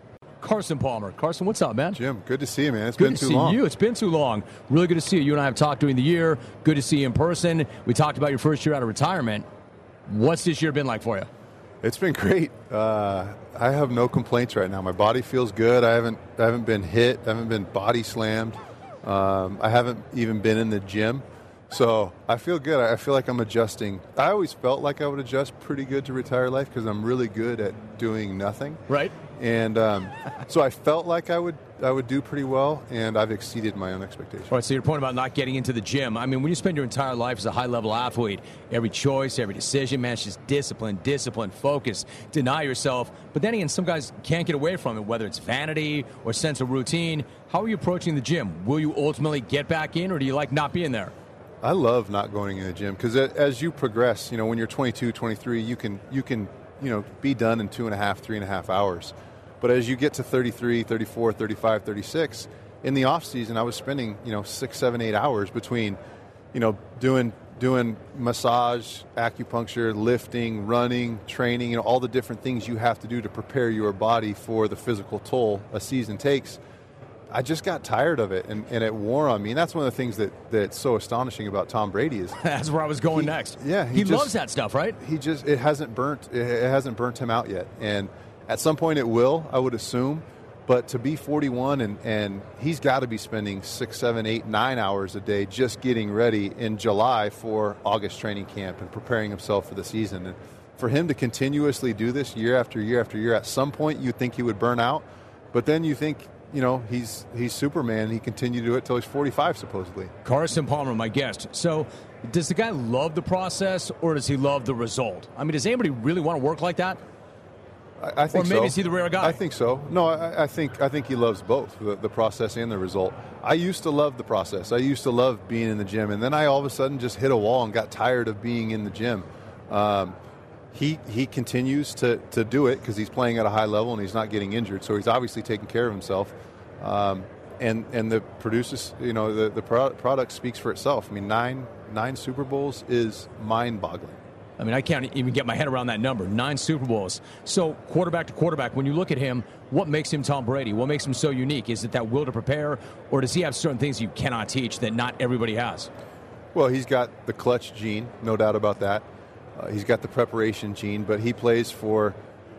B: Carson Palmer. Carson, what's up, man?
I: Jim, good to see you, man. It's
B: good
I: been
B: to
I: too
B: see
I: long.
B: you. It's been too long. Really good to see you. You and I have talked during the year. Good to see you in person. We talked about your first year out of retirement. What's this year been like for you?
I: It's been great. Uh, I have no complaints right now. My body feels good. I haven't I haven't been hit. I haven't been body slammed. Um, I haven't even been in the gym. So I feel good. I feel like I'm adjusting. I always felt like I would adjust pretty good to retire life because I'm really good at doing nothing.
B: Right.
I: And um, so I felt like I would I would do pretty well, and I've exceeded my own expectations.
B: All right, so your point about not getting into the gym. I mean, when you spend your entire life as a high-level athlete, every choice, every decision, man, it's just discipline, discipline, focus, deny yourself. But then again, some guys can't get away from it, whether it's vanity or sense of routine. How are you approaching the gym? Will you ultimately get back in, or do you like not being there?
I: I love not going in the gym because as you progress, you know, when you're twenty-two, twenty-three, you can you can you know be done in two and a half, three and a half hours. But as you get to thirty-three, thirty-four, thirty-five, thirty-six, in the off season, I was spending, you know, six, seven, eight hours between, you know, doing doing massage, acupuncture, lifting, running, training, you know, all the different things you have to do to prepare your body for the physical toll a season takes. I just got tired of it, and, and it wore on me. And that's one of the things that, that's so astonishing about Tom Brady is
B: that's where I was going
I: he,
B: next.
I: Yeah,
B: he,
I: he
B: loves
I: just,
B: that stuff, right?
I: He just it hasn't burnt it hasn't burnt him out yet, and at some point it will, I would assume. But to be forty-one and, and he's got to be spending six, seven, eight, nine hours a day just getting ready in July for August training camp and preparing himself for the season. And for him to continuously do this year after year after year, at some point you'd think he would burn out, but then you think, you know, he's he's Superman. And he continued to do it till he's forty-five, supposedly.
B: Carson Palmer, my guest. So, does the guy love the process or does he love the result? I mean, does anybody really want to work like that?
I: I, I think
B: or maybe
I: so.
B: is he the rare guy?
I: I think so. No, I, I think I think he loves both, the, the process and the result. I used to love the process. I used to love being in the gym, and then I all of a sudden just hit a wall and got tired of being in the gym. Um, he he continues to, to do it because he's playing at a high level and he's not getting injured, so he's obviously taking care of himself. Um, and and the produces, you know, the the pro- product speaks for itself. I mean, nine nine Super Bowls is mind-boggling.
B: I mean, I can't even get my head around that number. Nine Super Bowls. So quarterback to quarterback, when you look at him, what makes him Tom Brady? What makes him so unique? Is it that will to prepare, or does he have certain things you cannot teach that not everybody has?
I: Well, he's got the clutch gene, no doubt about that. Uh, he's got the preparation gene, but he plays for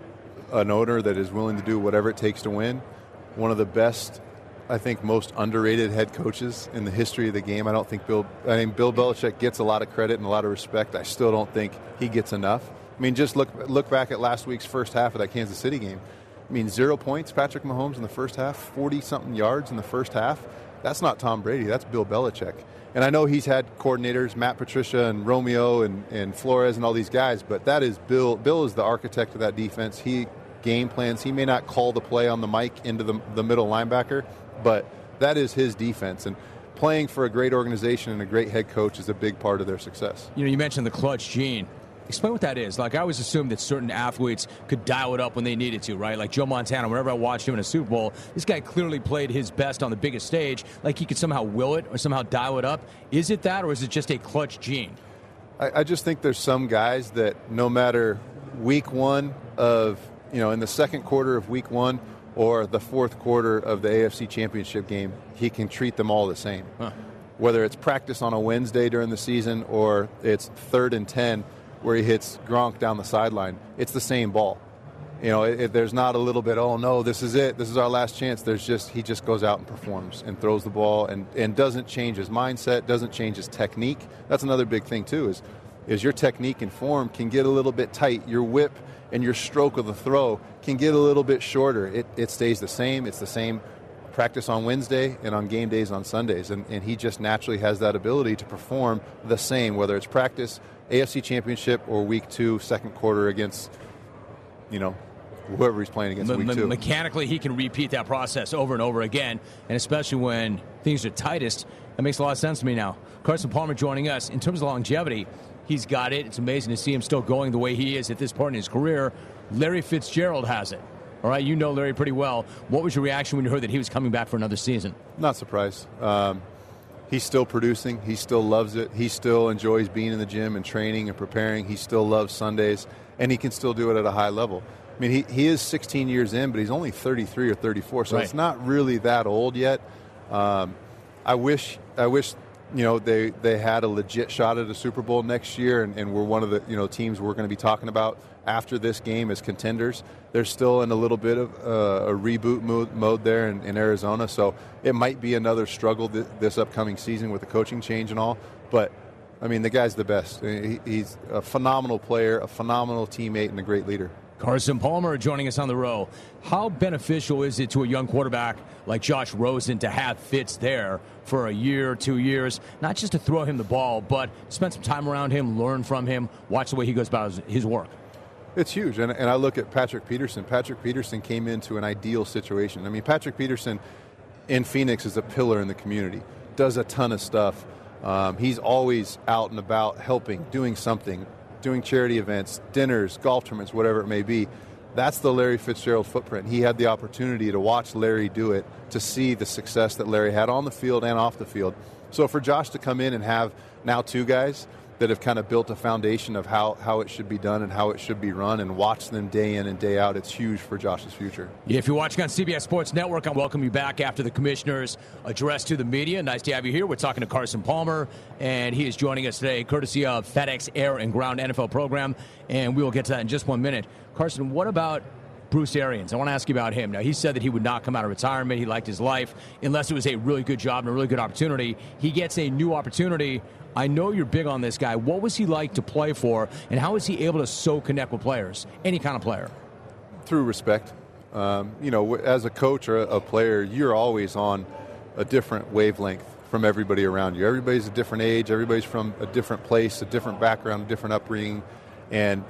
I: an owner that is willing to do whatever it takes to win. One of the best, I think, most underrated head coaches in the history of the game. I don't think Bill, I mean, Bill Belichick gets a lot of credit and a lot of respect. I still don't think he gets enough. I mean, just look look back at last week's first half of that Kansas City game. I mean, zero points, Patrick Mahomes in the first half, forty-something yards in the first half. That's not Tom Brady. That's Bill Belichick. And I know he's had coordinators, Matt Patricia and Romeo and, and Flores and all these guys, but that is Bill. Bill is the architect of that defense. He game plans. He may not call the play on the mic into the, the middle linebacker, but that is his defense. And playing for a great organization and a great head coach is a big part of their success.
B: You know, you mentioned the clutch gene. Explain what that is. Like, I always assumed that certain athletes could dial it up when they needed to, right? Like Joe Montana, whenever I watched him in a Super Bowl, this guy clearly played his best on the biggest stage. Like, he could somehow will it or somehow dial it up. Is it that, or is it just a clutch gene?
I: I, I just think there's some guys that no matter week one of, you know, in the second quarter of week one or the fourth quarter of the A F C Championship game, he can treat them all the same. Huh. Whether it's practice on a Wednesday during the season or it's third and ten where he hits Gronk down the sideline, it's the same ball. You know, if there's not a little bit, oh no, this is it, this is our last chance. There's just, he just goes out and performs and throws the ball and, and doesn't change his mindset, doesn't change his technique. That's another big thing too, is, is your technique and form can get a little bit tight. Your whip and your stroke of the throw can get a little bit shorter. It, it stays the same. It's the same practice on Wednesday and on game days on Sundays. And, and he just naturally has that ability to perform the same, whether it's practice, A F C Championship, or week two, second quarter against, you know, whoever he's playing against
B: Me-
I: week two.
B: Mechanically, he can repeat that process over and over again, and especially when things are tightest, that makes a lot of sense to me now. Carson Palmer joining us. In terms of longevity, he's got it. It's amazing to see him still going the way he is at this point in his career. Larry Fitzgerald has it. All right, you know Larry pretty well. What was your reaction when you heard that he was coming back for another season?
I: Not surprised. Um, he's still producing. He still loves it. He still enjoys being in the gym and training and preparing. He still loves Sundays, and he can still do it at a high level. I mean, he, he is sixteen years in, but he's only thirty-three or thirty-four, so right. It's not really that old yet. Um, I wish, I wish, you know, they, they had a legit shot at a Super Bowl next year, and, and we're one of the, you know, teams we're going to be talking about after this game as contenders. They're still in a little bit of uh, a reboot mode, mode there in, in Arizona, so it might be another struggle th- this upcoming season with the coaching change and all. But, I mean, the guy's the best. He, he's a phenomenal player, a phenomenal teammate, and a great leader.
B: Carson Palmer joining us on the row. How beneficial is it to a young quarterback like Josh Rosen to have Fitz there for a year, two years, not just to throw him the ball, but spend some time around him, learn from him, watch the way he goes about his, his work?
I: It's huge, and, and I look at Patrick Peterson. Patrick Peterson came into an ideal situation. I mean, Patrick Peterson in Phoenix is a pillar in the community, does a ton of stuff. Um, he's always out and about helping, doing something, doing charity events, dinners, golf tournaments, whatever it may be. That's the Larry Fitzgerald footprint. He had the opportunity to watch Larry do it, to see the success that Larry had on the field and off the field. So for Josh to come in and have now two guys that have kind of built a foundation of how, how it should be done and how it should be run, and watch them day in and day out, it's huge for Josh's future.
B: Yeah, if you're watching on C B S Sports Network, I welcome you back after the commissioner's address to the media. Nice to have you here. We're talking to Carson Palmer, and he is joining us today courtesy of FedEx Air and Ground N F L program, and we will get to that in just one minute. Carson, what about Bruce Arians? I want to ask you about him. Now, he said that he would not come out of retirement. He liked his life unless it was a really good job and a really good opportunity. He gets a new opportunity. I know you're big on this guy. What was he like to play for, and how is he able to so connect with players, any kind of player?
I: Through respect. Um, you know, as a coach or a player, you're always on a different wavelength from everybody around you. Everybody's a different age. Everybody's from a different place, a different background, a different upbringing. And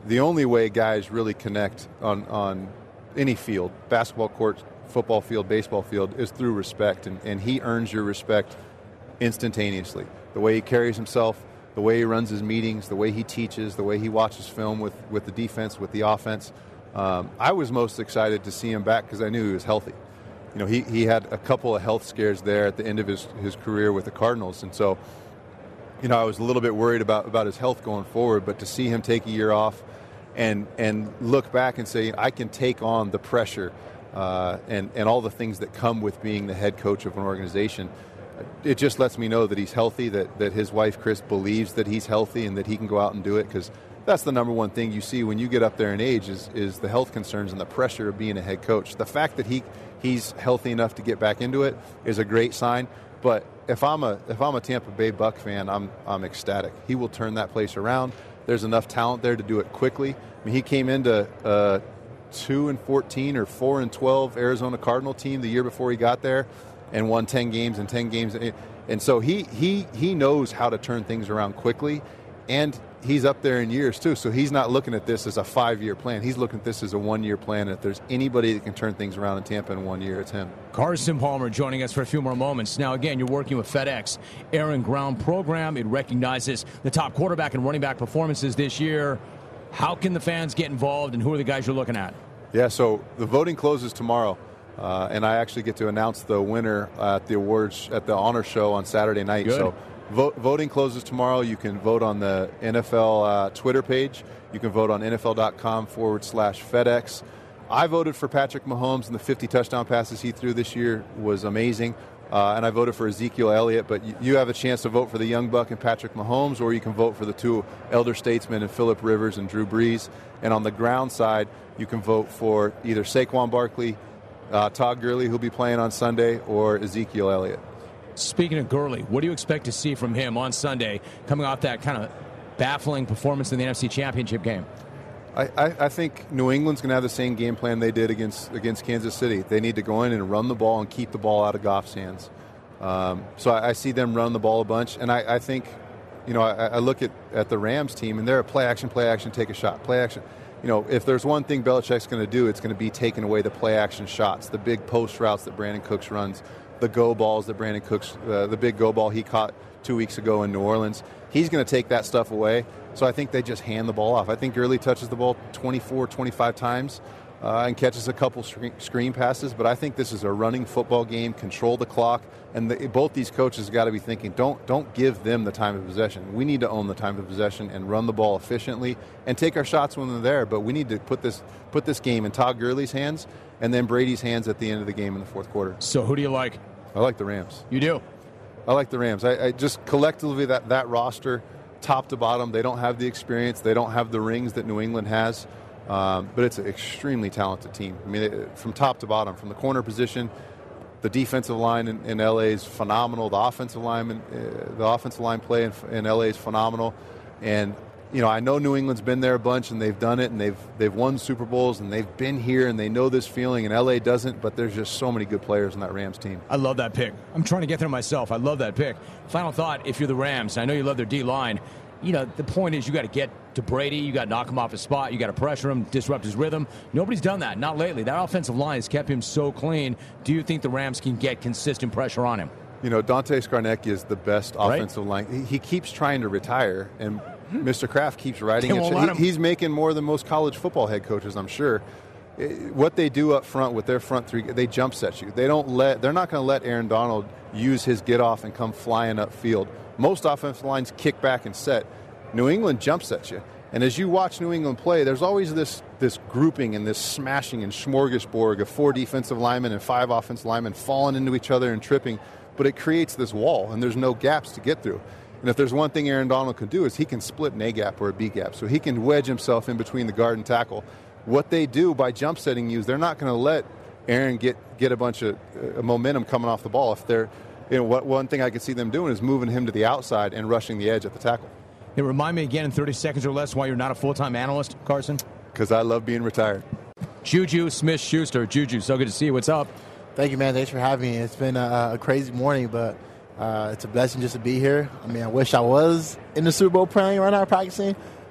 I: the only way guys really connect on, on any field, basketball court, football field, baseball field, is through respect, and, and he earns your respect instantaneously. The way he carries himself, the way he runs his meetings, the way he teaches, the way he watches film with, with the defense, with the offense. Um, I was most excited to see him back because I knew he was healthy. You know, he, he had a couple of health scares there at the end of his, his career with the Cardinals, and so, you know, I was a little bit worried about, about his health going forward, but to see him take a year off and and look back and say, I can take on the pressure uh, and, and all the things that come with being the head coach of an organization, it just lets me know that he's healthy, that, that his wife, Chris, believes that he's healthy and that he can go out and do it, because that's the number one thing you see when you get up there in age is, is the health concerns and the pressure of being a head coach. The fact that he he's healthy enough to get back into it is a great sign. But if I'm a if I'm a Tampa Bay Buck fan, I'm I'm ecstatic. He will turn that place around. There's enough talent there to do it quickly. I mean, he came into uh, two and fourteen or four and twelve Arizona Cardinal team the year before he got there, and won ten games and ten games. And so he he he knows how to turn things around quickly, and he's up there in years too. So he's not looking at this as a five-year plan. He's looking at this as a one-year plan. And if there's anybody that can turn things around in Tampa in one year, it's him.
B: Carson Palmer joining us for a few more moments. Now, again, you're working with FedEx Air and Ground program. It recognizes the top quarterback and running back performances this year. How can the fans get involved, and who are the guys you're looking at?
I: Yeah, so the voting closes tomorrow, uh, and I actually get to announce the winner at the awards at the honor show on Saturday night.
B: Good.
I: So vote, voting closes tomorrow. You can vote on the N F L uh, Twitter page. You can vote on N F L dot com forward slash FedEx. I voted for Patrick Mahomes, and the fifty touchdown passes he threw this year was amazing. Uh, and I voted for Ezekiel Elliott, but you, you have a chance to vote for the young buck and Patrick Mahomes, or you can vote for the two elder statesmen and Phillip Rivers and Drew Brees. And on the ground side, you can vote for either Saquon Barkley, uh, Todd Gurley, who'll be playing on Sunday, or Ezekiel Elliott.
B: Speaking of Gurley, what do you expect to see from him on Sunday, coming off that kind of baffling performance in the N F C Championship game?
I: I, I, I think New England's going to have the same game plan they did against against Kansas City. They need to go in and run the ball and keep the ball out of Goff's hands. Um, so I, I see them run the ball a bunch, and I, I think, you know, I, I look at, at the Rams team, and they're a play action, play action, take a shot, play action. You know, if there's one thing Belichick's going to do, it's going to be taking away the play action shots, the big post routes that Brandon Cooks runs, the go balls that Brandon Cooks, uh, the big go ball he caught two weeks ago in New Orleans. He's going to take that stuff away. So I think they just hand the ball off. I think Gurley touches the ball twenty-four, twenty-five times uh, and catches a couple screen, screen passes. But I think this is a running football game, control the clock. And the, both these coaches got to be thinking, don't don't give them the time of possession. We need to own the time of possession and run the ball efficiently and take our shots when they're there. But we need to put this put this game in Todd Gurley's hands and then Brady's hands at the end of the game in the fourth quarter.
B: So who do you like?
I: I like the Rams.
B: You do?
I: I like the Rams. I, I just collectively, that, that roster, top to bottom, they don't have the experience. They don't have the rings that New England has. Um, but it's an extremely talented team. I mean, it, from top to bottom, from the corner position, the defensive line in, in L A is phenomenal. The offensive line, uh, the offensive line play in, in L A is phenomenal. And you know, I know New England's been there a bunch, and they've done it, and they've they've won Super Bowls, and they've been here, and they know this feeling, and L A doesn't, but there's just so many good players in that Rams team.
B: I love that pick. I'm trying to get there myself. I love that pick. Final thought, if you're the Rams, I know you love their D-line. You know, the point is you got to get to Brady. You got to knock him off his spot. You got to pressure him, disrupt his rhythm. Nobody's done that, not lately. That offensive line has kept him so clean. Do you think the Rams can get consistent pressure on him?
I: You know, Dante Scarnecchia is the best
B: Right?
I: offensive line. He, he keeps trying to retire, and Mister Kraft keeps writing
B: They
I: it.
B: won't let him.
I: He, he's making more than most college football head coaches, I'm sure. Eh, What they do up front with their front three, they jump set you. They don't let. They're not going to let Aaron Donald use his get off and come flying upfield. Most offensive lines kick back and set. New England jump sets you. And as you watch New England play, there's always this this grouping and this smashing and smorgasbord of four defensive linemen and five offensive linemen falling into each other and tripping. But it creates this wall, and there's no gaps to get through. And if there's one thing Aaron Donald can do is he can split an A gap or a B gap. So he can wedge himself in between the guard and tackle. What they do by jump setting you is they're not going to let Aaron get, get a bunch of uh, momentum coming off the ball. If they're, you know, what, one thing I could see them doing is moving him to the outside and rushing the edge at the tackle.
B: Hey, remind me again in thirty seconds or less why you're not a full-time analyst, Carson.
I: Because I love being retired.
B: Juju Smith-Schuster. Juju, so good to see you. What's up?
J: Thank you, man. Thanks for having me. It's been a, a crazy morning, but uh, it's a blessing just to be here. I mean, I wish I was in the Super Bowl playing right now practicing,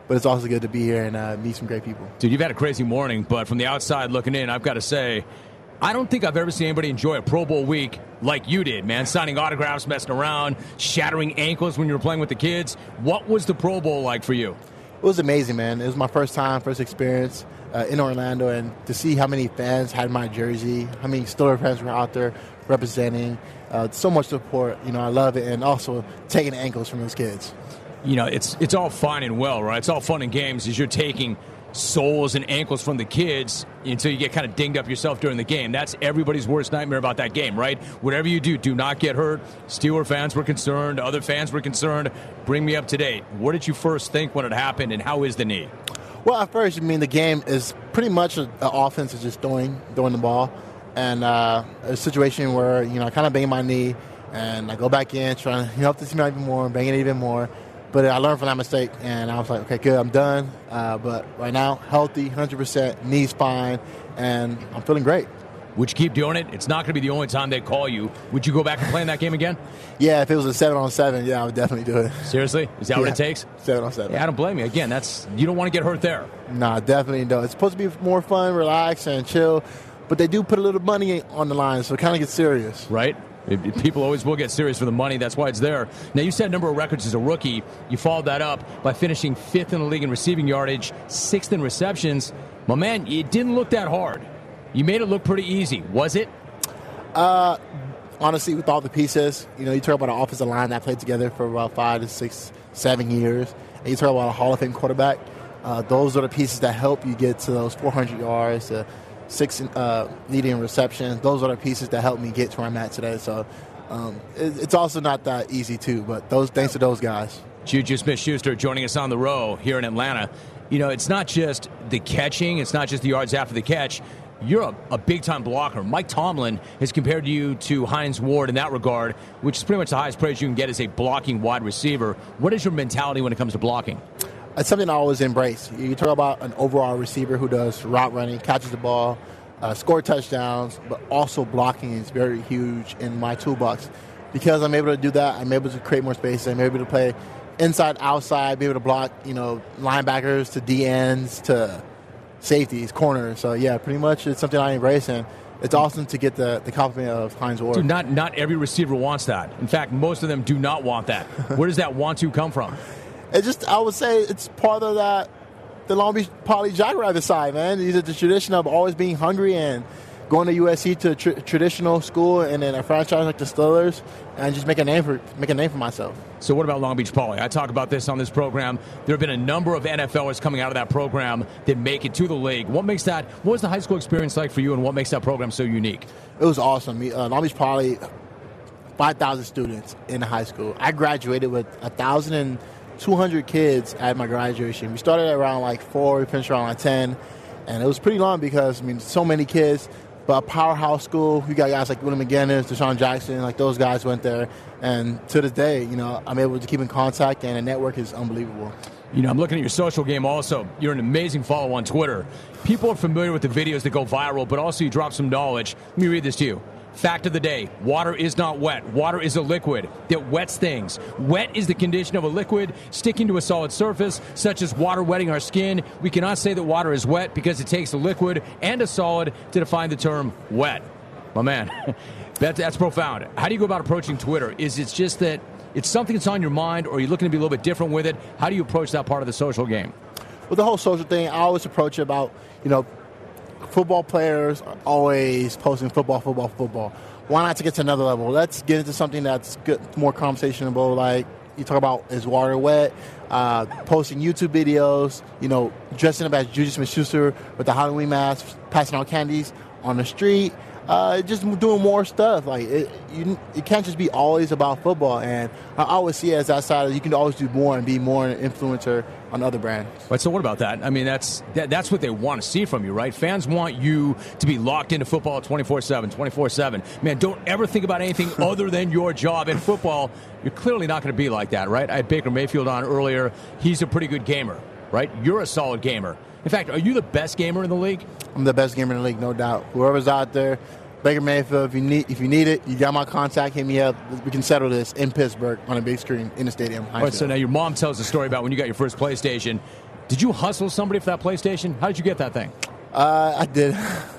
J: but it's also good to be here and uh, meet some great people.
B: Dude, you've had a crazy morning, but from the outside looking in, I've got to say, I don't think I've ever seen anybody enjoy a Pro Bowl week like you did, man. Signing autographs, messing around, shattering ankles when you were playing with the kids. What was the Pro Bowl like for you?
J: It was amazing, man. It was my first time, first experience uh, in Orlando, and to see how many fans had my jersey, how many Steelers fans were out there representing, uh, so much support. You know, I love it, and also taking ankles from those kids.
B: You know, it's it's all fine and well, right? It's all fun and games as you're taking soles and ankles from the kids until you get kind of dinged up yourself during the game. That's everybody's worst nightmare about that game, right? Whatever you do, do not get hurt. Steeler fans were concerned. Other fans were concerned. Bring me up to date. What did you first think when it happened, and how is the knee?
J: Well, at first, I mean, the game is pretty much an offense is just throwing, throwing the ball. And uh, a situation where, you know, I kind of bang my knee, and I go back in, trying to help the team out even more, bang it even more. But I learned from that mistake, and I was like, okay, good, I'm done. Uh, but right now, healthy, one hundred percent, knee's fine, and I'm feeling great.
B: Would you keep doing it? It's not going to be the only time they call you. Would you go back and play in that game again?
J: Yeah, if it was a seven on seven, yeah, I would definitely do it.
B: Seriously? Is that yeah. what it takes?
J: seven on seven.
B: Yeah, I don't blame you. Again, that's you don't want to get hurt there.
J: Nah, definitely don't. It's supposed to be more fun, relax, and chill, but they do put a little money on the line, so it kind of gets serious.
B: Right? People always will get serious for the money. That's why it's there. Now, you set a number of records as a rookie. You followed that up by finishing fifth in the league in receiving yardage, sixth in receptions. My man, it didn't look that hard. You made it look pretty easy. Was it?
J: Uh, honestly, with all the pieces, you know, you talk about an offensive line that played together for about five to six, seven years, and you talk about a Hall of Fame quarterback. Uh, those are the pieces that help you get to those four hundred yards, uh, six uh, leading receptions. Those are the pieces that help me get to where I'm at today. So um, it, it's also not that easy, too, but those thanks to those guys.
B: Juju Smith-Schuster joining us on the row here in Atlanta. You know, it's not just the catching. It's not just the yards after the catch. You're a, a big-time blocker. Mike Tomlin has compared you to Hines Ward in that regard, which is pretty much the highest praise you can get as a blocking wide receiver. What is your mentality when it comes to blocking?
J: It's something I always embrace. You talk about an overall receiver who does route running, catches the ball, uh, score touchdowns, but also blocking is very huge in my toolbox. Because I'm able to do that, I'm able to create more space. I'm able to play inside, outside, be able to block, you know, linebackers to D Ns to safeties, corners. So, yeah, pretty much it's something I embrace, and it's awesome to get the, the compliment of Hines Ward.
B: Dude, not, not every receiver wants that. In fact, most of them do not want that. Where does that want to come from?
J: It just, I would say it's part of that, the Long Beach Poly Jackrabbit side, man. These are the tradition of always being hungry and going to U S C to a tr- traditional school and then a franchise like the Steelers and just make a name for make a name for myself.
B: So what about Long Beach Poly? I talk about this on this program. There have been a number of N F Lers coming out of that program that make it to the league. What makes that, what was the high school experience like for you, and what makes that program so unique?
J: It was awesome. Uh, Long Beach Poly, five thousand students in high school. I graduated with one thousand two hundred kids at my graduation. We started at around like four, we finished around like ten, and it was pretty long because, I mean, so many kids. But a powerhouse school, you got guys like Willie McGinnis, Deshaun Jackson, like those guys went there. And to this day, you know, I'm able to keep in contact, and the network is unbelievable.
B: You know, I'm looking at your social game also. You're an amazing follow on Twitter. People are familiar with the videos that go viral, but also you drop some knowledge. Let me read this to you. Fact of the day, water is not wet. Water is a liquid that wets things. Wet is the condition of a liquid sticking to a solid surface, such as water wetting our skin. We cannot say that water is wet because it takes a liquid and a solid to define the term wet. My man, that, that's profound. How do you go about approaching Twitter? Is it just that it's something that's on your mind, or are you looking to be a little bit different with it? How do you approach that part of the social game?
J: Well, the whole social thing, I always approach it about, you know, football players are always posting football, football, football. Why not to get to another level? Let's get into something that's good, more conversational, like you talk about is water wet, uh, posting YouTube videos, you know, dressing up as Juju Smith-Schuster with the Halloween mask, passing out candies on the street, uh, just doing more stuff. Like it, you, it can't just be always about football. And I always see it as that side. You can always do more and be more an influencer on other brands.
B: Right, so what about that? I mean, that's that, that's what they want to see from you, right? Fans want you to be locked into football twenty-four seven, twenty-four seven. Man, don't ever think about anything other than your job. In football, you're clearly not going to be like that, right? I had Baker Mayfield on earlier. He's a pretty good gamer, right? You're a solid gamer. In fact, are you the best gamer in the league?
J: I'm the best gamer in the league, no doubt. Whoever's out there, Baker Mayfield, if you need if you need it, you got my contact, hit me up. We can settle this in Pittsburgh on a big screen in the stadium.
B: All right, so now your mom tells a story about when you got your first PlayStation. Did you hustle somebody for that PlayStation? How did you get that thing?
J: Uh, I did.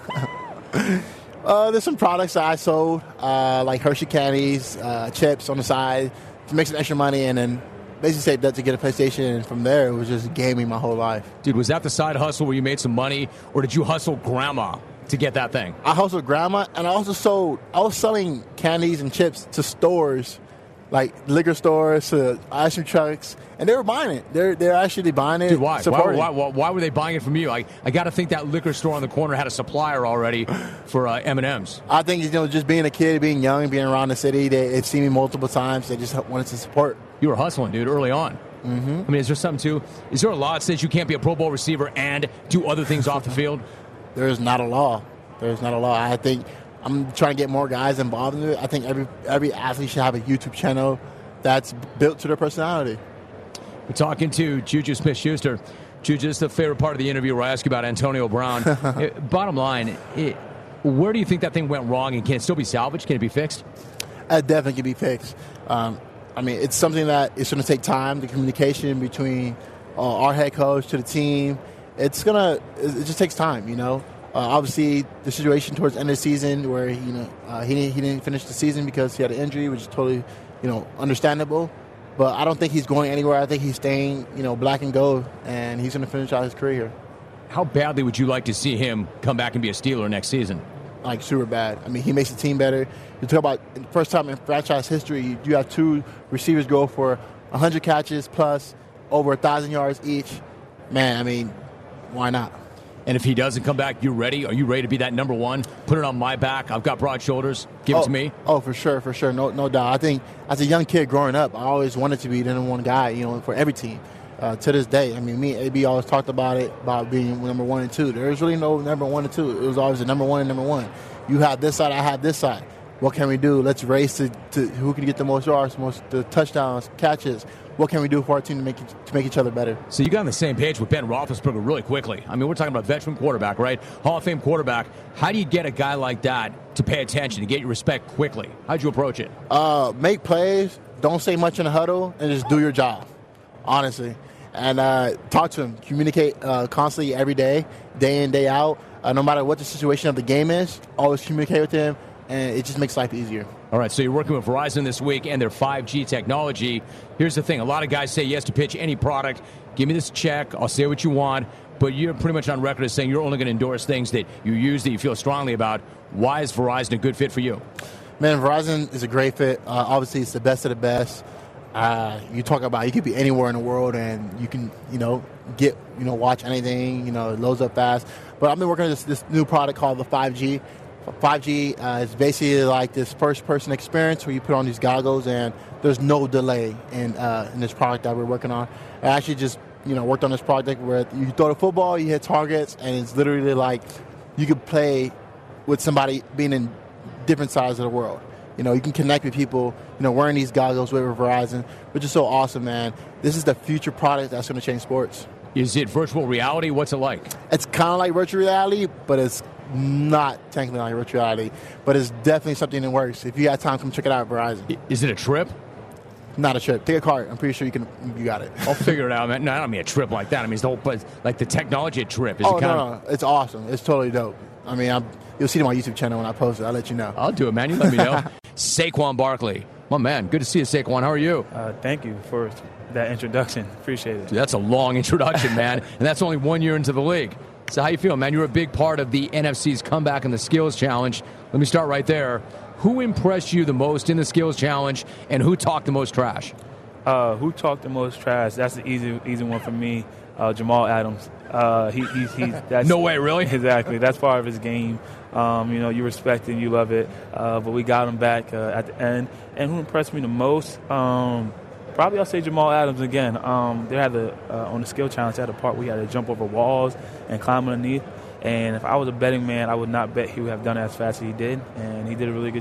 J: uh, there's some products that I sold, uh, like Hershey candies, uh, chips on the side to make some extra money, and then basically saved that to get a PlayStation. And from there, it was just gaming my whole life.
B: Dude, was that the side hustle where you made some money, or did you hustle grandma to get that thing?
J: I hustled grandma, and I also sold. I was selling candies and chips to stores, like liquor stores, to ice cream trucks, and they were buying it. They're they're actually buying it.
B: Dude, why? Why,
J: supporting.
B: why, why? Why were they buying it from you? I, I got to think that liquor store on the corner had a supplier already for uh, M and M's.
J: I think, you know, just being a kid, being young, being around the city, they, they've seen me multiple times. They just wanted to support.
B: You were hustling, dude, early on.
J: Mm-hmm.
B: I mean, is there something too? Is there a law that says you can't be a Pro Bowl receiver and do other things off the field?
J: There is not a law. There is not a law. I think I'm trying to get more guys involved in it. I think every every athlete should have a YouTube channel that's built to their personality.
B: We're talking to Juju Smith-Schuster. Juju, this is the favorite part of the interview where I ask you about Antonio Brown. it, bottom line, it, where do you think that thing went wrong, and can it still be salvaged? Can it be fixed?
J: It definitely can be fixed. Um, I mean, it's something that it's going to take time. The communication between uh, our head coach to the team, it's gonna. It just takes time, you know. Uh, obviously, the situation towards the end of the season where you know uh, he didn't he didn't finish the season because he had an injury, which is totally, you know, understandable. But I don't think he's going anywhere. I think he's staying, you know, black and gold, and he's going to finish out his career here.
B: How badly would you like to see him come back and be a Steeler next season?
J: Like, super bad. I mean, he makes the team better. You talk about the first time in franchise history, you have two receivers go for one hundred catches plus over one thousand yards each. Man, I mean, why not?
B: And if he doesn't come back, you ready? Are you ready to be that number one? Put it on my back. I've got broad shoulders. Give
J: oh,
B: it to me.
J: Oh, for sure, for sure. No, no doubt. I think as a young kid growing up, I always wanted to be the number one guy, you know, for every team. Uh, to this day, I mean, me and A B always talked about it, about being number one and two. There was really no number one and two. It was always the number one and number one. You have this side, I have this side. What can we do? Let's race to, to who can get the most yards, most the touchdowns, catches. What can we do for our team to make to make each other better?
B: So you got on the same page with Ben Roethlisberger really quickly. I mean, we're talking about veteran quarterback, right? Hall of Fame quarterback. How do you get a guy like that to pay attention, to get your respect quickly? How'd you approach it?
J: Uh, make plays. Don't say much in the huddle, and just do your job, honestly. And uh, talk to him. Communicate uh, constantly every day, day in, day out. Uh, no matter what the situation of the game is, always communicate with him, and it just makes life easier.
B: All right, so you're working with Verizon this week and their five G technology. Here's the thing. A lot of guys say yes to pitch any product. Give me this check. I'll say what you want. But you're pretty much on record as saying you're only going to endorse things that you use, that you feel strongly about. Why is Verizon a good fit for you?
J: Man, Verizon is a great fit. Uh, obviously, it's the best of the best. Uh, you talk about you could be anywhere in the world and you can, you know, get, you know, watch anything, you know, it loads up fast. But I've been working on this, this new product called the five G. five G uh, is basically like this first-person experience where you put on these goggles and there's no delay in uh, in this product that we're working on. I actually just, you know, worked on this project where you throw the football, you hit targets, and it's literally like you could play with somebody being in different sides of the world. You know, you can connect with people, you know, wearing these goggles with Verizon, which is so awesome, man. This is the future product that's going to change sports.
B: Is it virtual reality? What's it like?
J: It's kind of like virtual reality, but it's not technically like virtual reality. But it's definitely something that works. If you got time, come check it out at Verizon.
B: Is it a trip?
J: Not a trip. Take a card. I'm pretty sure you can. You got it.
B: I'll figure it out, man. No, I don't mean a trip like that. I mean it's the whole, but like the technology a trip. Is
J: oh
B: it kind
J: no,
B: of...
J: no, it's awesome. It's totally dope. I mean, I'm, you'll see it on my YouTube channel when I post it. I'll let you know.
B: I'll do it, man. You let me know. Saquon Barkley, my man. Good to see you, Saquon. How are you?
K: Uh, thank you for that introduction. Appreciate it.
B: Dude, that's a long introduction, man, and that's only one year into the league. So how you feel, man? You're a big part of the N F C's comeback in the Skills Challenge. Let me start right there. Who impressed you the most in the Skills Challenge, and who talked the most trash?
K: Uh, who talked the most trash? That's the easy, easy one for me. Uh, Jamal Adams. Uh, he, he, he, that's,
B: no way, really?
K: Exactly. That's part of his game. Um, you know, you respect it, you love it. Uh, but we got him back uh, at the end. And who impressed me the most? Um, probably I'll say Jamal Adams again. Um, they had the uh, on the skill challenge, they had a part where he had to jump over walls and climb underneath. And if I was a betting man, I would not bet he would have done it as fast as he did. And he did a really good job.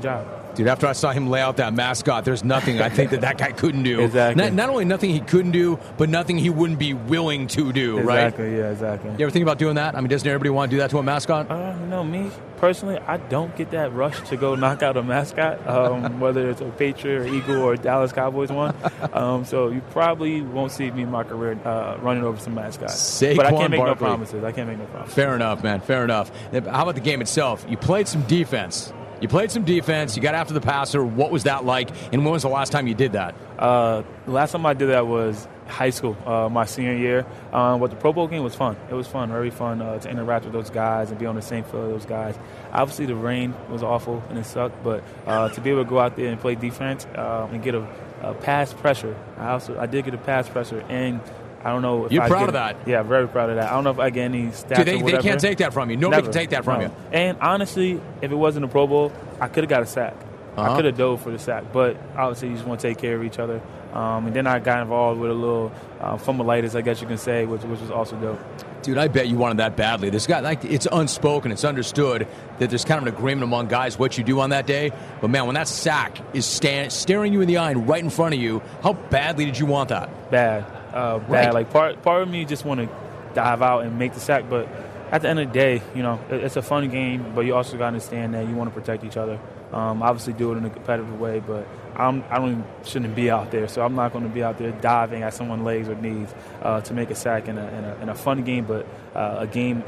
B: Dude, after I saw him lay out that mascot, there's nothing I think that that guy couldn't do.
K: Exactly.
B: Not, not only nothing he couldn't do, but nothing he wouldn't be willing to do,
K: exactly,
B: right?
K: Exactly, yeah, exactly.
B: You ever think about doing that? I mean, doesn't everybody want to do that to a mascot?
K: Uh, you know, me, personally, I don't get that rush to go knock out a mascot, um, whether it's a Patriot or Eagle or Dallas Cowboys one. Um, so you probably won't see me in my career uh, running over some mascots.
B: Saquon
K: but I can't make
B: Barkley.
K: no promises. I can't make no promises.
B: Fair enough, man. Fair enough. How about the game itself? You played some defense. You played some defense. You got after the passer. What was that like? And when was the last time you did that?
K: Uh, the last time I did that was high school, uh, my senior year. Um, but the Pro Bowl game was fun. It was fun, very fun uh, to interact with those guys and be on the same field with those guys. Obviously, the rain was awful and it sucked, but uh, to be able to go out there and play defense uh, and get a, a pass pressure, I also I did get a pass pressure, and I don't know if
B: You're
K: I
B: proud
K: get,
B: of that.
K: Yeah, very proud of that. I don't know if I get any stats
B: Dude, they,
K: or whatever.
B: they can't take that from you. Nobody
K: Never.
B: can take that from
K: No.
B: you.
K: And honestly, if it wasn't a Pro Bowl, I could have got a sack.
B: Uh-huh.
K: I could have dove for the sack, but obviously you just want to take care of each other. Um, and then I got involved with a little uh, fumbleitis, I guess you can say, which, which was also dope.
B: Dude, I bet you wanted that badly. This guy, like, it's unspoken, it's understood that there's kind of an agreement among guys what you do on that day. But man, when that sack is stand, staring you in the eye and right in front of you, how badly did you want that?
K: Bad, uh, bad.
B: Right.
K: Like part part of me just want to dive out and make the sack, but at the end of the day, you know, it, it's a fun game. But you also got to understand that you want to protect each other. Um, obviously, do it in a competitive way, but I'm, I don't even, shouldn't be out there, so I'm not going to be out there diving at someone's legs or knees uh, to make a sack in a, in a, in a fun game, but uh, a game,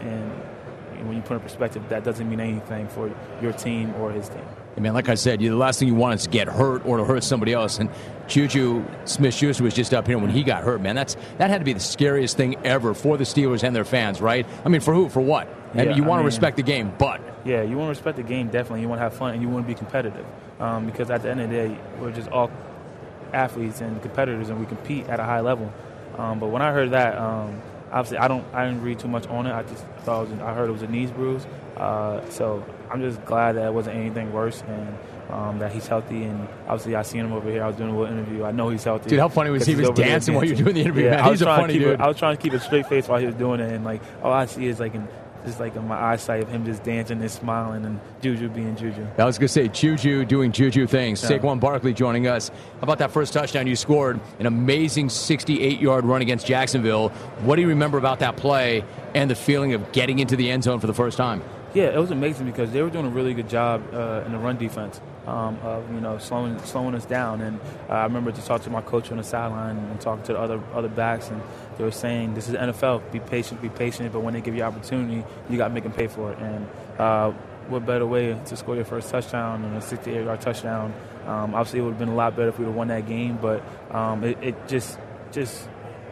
K: and when you put in perspective, that doesn't mean anything for your team or his team.
B: Hey man, like I said, you, the last thing you want is to get hurt or to hurt somebody else. And Juju Smith-Schuster was just up here when he got hurt, man. That's that had to be the scariest thing ever for the Steelers and their fans, right? I mean, for who? For what? I
K: Yeah,
B: mean, you
K: I
B: want to
K: mean-
B: respect the game, but
K: Yeah, you want to respect the game, definitely. You want to have fun, and you want to be competitive. Um, because at the end of the day, we're just all athletes and competitors, and we compete at a high level. Um, but when I heard that, um, obviously, I don't, I didn't read too much on it. I just thought it was, I heard it was a knees bruise. Uh, so I'm just glad that it wasn't anything worse, and um, that he's healthy. And obviously, I seen him over here. I was doing a little interview. I know he's healthy.
B: Dude, how funny was
K: 'cause
B: he?
K: he's
B: was
K: over there
B: dancing while you were doing the interview,
K: Yeah,
B: man.
K: I was
B: He's a
K: trying to
B: funny
K: keep
B: dude.
K: It, I was trying to keep a straight face while he was doing it, and like all I see is like in, just like in my eyesight of him just dancing and smiling, and Juju being Juju.
B: I was going to say, Juju doing Juju things.
K: Yeah.
B: Saquon Barkley joining us. How about that first touchdown you scored? An amazing sixty-eight-yard run against Jacksonville. What do you remember about that play and the feeling of getting into the end zone for the first time?
K: Yeah, it was amazing because they were doing a really good job uh, in the run defense um, of you know slowing slowing us down. And uh, I remember to talk to my coach on the sideline and talking to the other other backs, and they were saying, "This is N F L. Be patient, be patient. But when they give you opportunity, you got to make them pay for it." And uh, what better way to score your first touchdown and a sixty-eight-yard touchdown? Um, obviously, it would have been a lot better if we would have won that game, but um, it, it just just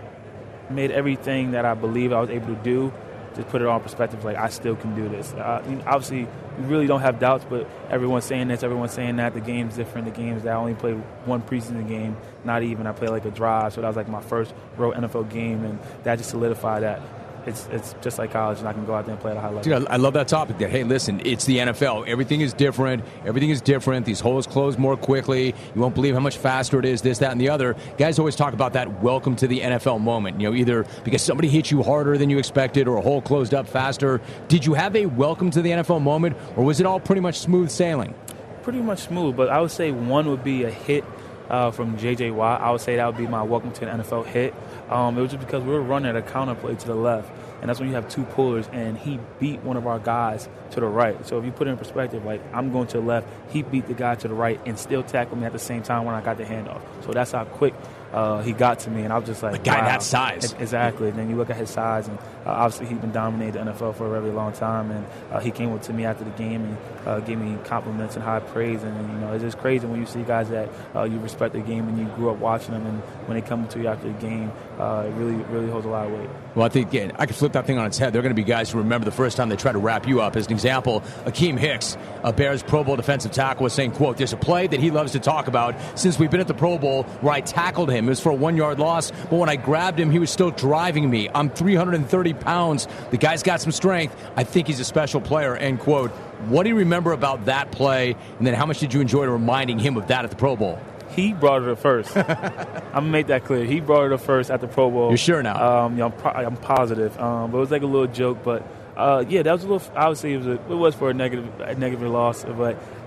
K: made everything that I believe I was able to do. Just put it on perspective, like I still can do this. Uh, you know, obviously, we really don't have doubts, but everyone's saying this, everyone's saying that. The game's different. The game's that I only played one preseason game, not even. I played like a drive, so that was like my first real N F L game, and that just solidified that it's it's just like college, and I can go out there and play at a high level.
B: Dude, I, I love that topic there. Hey, listen, it's the N F L. Everything is different. Everything is different. These holes close more quickly. You won't believe how much faster it is, this, that, and the other. Guys always talk about that welcome to the N F L moment, you know, either because somebody hit you harder than you expected or a hole closed up faster. Did you have a welcome to the N F L moment, or was it all pretty much smooth sailing?
K: Pretty much smooth, but I would say one would be a hit uh, from J J Watt. I would say that would be my welcome to the N F L hit. Um, it was just because we were running a counter play to the left, and that's when you have two pullers, and he beat one of our guys to the right. So if you put it in perspective, like I'm going to the left, he beat the guy to the right and still tackled me at the same time when I got the handoff. So that's how quick uh, he got to me, and I was just like,
B: A guy
K: wow.
B: that size.
K: Exactly. Then you look at his size, and uh, obviously he's been dominating the N F L for a very long time, and uh, he came up to me after the game and uh, gave me compliments and high praise, and you know it's just crazy when you see guys that uh, you respect the game and you grew up watching them, and when they come to you after the game, uh, it really, really holds a lot of weight.
B: Well, I think, again, I could flip that thing on its head. There are going to be guys who remember the first time they try to wrap you up. As an example, Akeem Hicks, a Bears Pro Bowl defensive tackle, was saying, quote, "There's a play that he loves to talk about since we've been at the Pro Bowl where I tackled him. It was for a one-yard loss, but when I grabbed him, he was still driving me. I'm three hundred thirty pounds. The guy's got some strength. I think he's a special player," end quote. What do you remember about that play, and then how much did you enjoy reminding him of that at the Pro Bowl?
K: He brought it up first. I'm going to make that clear. He brought it up first at the Pro Bowl.
B: You're sure now?
K: Um, yeah, I'm, pro- I'm positive. Um, but it was like a little joke. But, uh, yeah, that was a little – obviously, it was, a, it was for a negative, a negative loss. But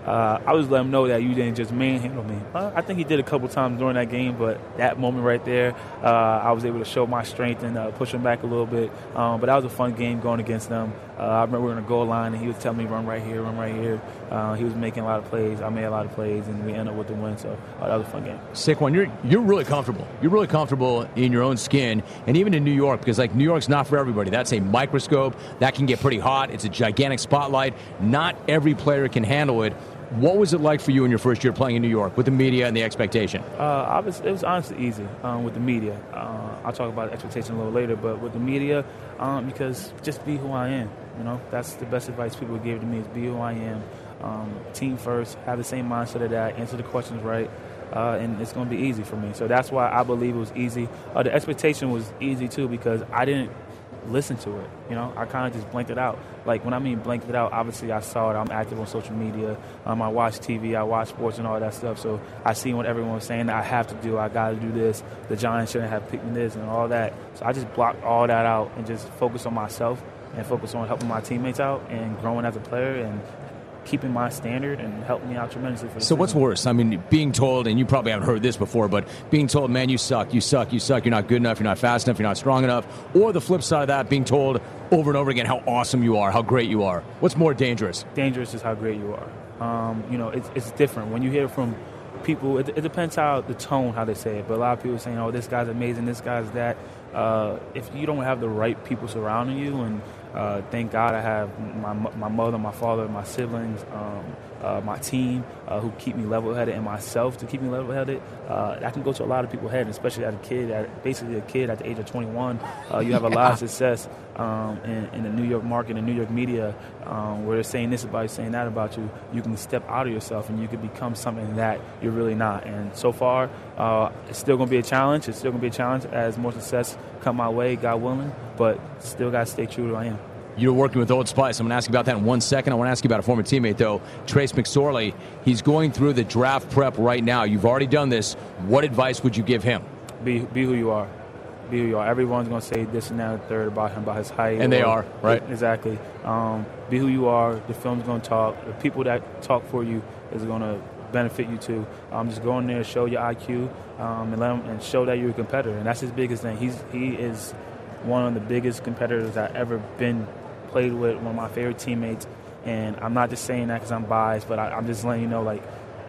K: uh, I was let him know that you didn't just manhandle me. Uh, I think he did a couple times during that game, but that moment right there, uh, I was able to show my strength and uh, push him back a little bit. Um, but that was a fun game going against them. Uh, I remember we were on the goal line, and he was telling me, run right here, run right here. Uh, he was making a lot of plays. I made a lot of plays, and we ended up with the win. So uh, that was a fun game.
B: Saquon, you're you're really comfortable. You're really comfortable in your own skin, and even in New York, because like New York's not for everybody. That's a microscope that can get pretty hot. It's a gigantic spotlight. Not every player can handle it. What was it like for you in your first year playing in New York with the media and the expectation?
K: Uh, I was, it was honestly easy um, with the media. Uh, I'll talk about expectation a little later, but with the media, um, because just be who I am. You know, that's the best advice people gave to me is be who I am. Um, team first, have the same mindset of that, answer the questions right, uh, and it's going to be easy for me. So that's why I believe it was easy. Uh, the expectation was easy, too, because I didn't listen to it. You know, I kind of just blanked it out. Like, when I mean blanked it out, obviously I saw it. I'm active on social media. Um, I watch T V. I watch sports and all that stuff. So I see what everyone was saying that I have to do. I got to do this. The Giants shouldn't have picked me this and all that. So I just blocked all that out and just focused on myself and focused on helping my teammates out and growing as a player and keeping my standard and helping me out tremendously. For the
B: so
K: season.
B: what's worse? I mean, being told, and you probably haven't heard this before, but being told, man, you suck, you suck, you suck, you're not good enough, you're not fast enough, you're not strong enough, or the flip side of that, being told over and over again how awesome you are, how great you are. What's more dangerous?
K: Dangerous is how great you are. Um, you know, it's, it's different. When you hear from people, it, it depends how the tone, how they say it, but a lot of people saying, oh, this guy's amazing, this guy's that. Uh, if you don't have the right people surrounding you, and uh, thank God I have my my mother, my father, my siblings, um, uh, my team uh, who keep me level-headed, and myself to keep me level-headed, uh, that can go to a lot of people's head, especially as a kid, at, basically a kid at the age of twenty-one. Uh, you have a lot of success um, in, in the New York market and New York media um, where they're saying this about you, saying that about you. You can step out of yourself and you can become something that you're really not. And so far, uh, it's still going to be a challenge. It's still going to be a challenge as more success come my way, God willing, but still got to stay true to who I am.
B: You're working with Old Spice. I'm going to ask you about that in one second. I want to ask you about a former teammate, though, Trace McSorley. He's going through the draft prep right now. You've already done this. What advice would you give him?
K: Be be who you are. Be who you are. Everyone's going to say this and that and third about him, about his height.
B: And they are, right?
K: Exactly. Um, be who you are. The film's going to talk. The people that talk for you is going to benefit you too. Um, just go in there, show your I Q, um, and let him, and show that you're a competitor. And that's his biggest thing. He's he is one of the biggest competitors I've ever been played with. One of my favorite teammates. And I'm not just saying that because I'm biased, but I, I'm just letting you know, like,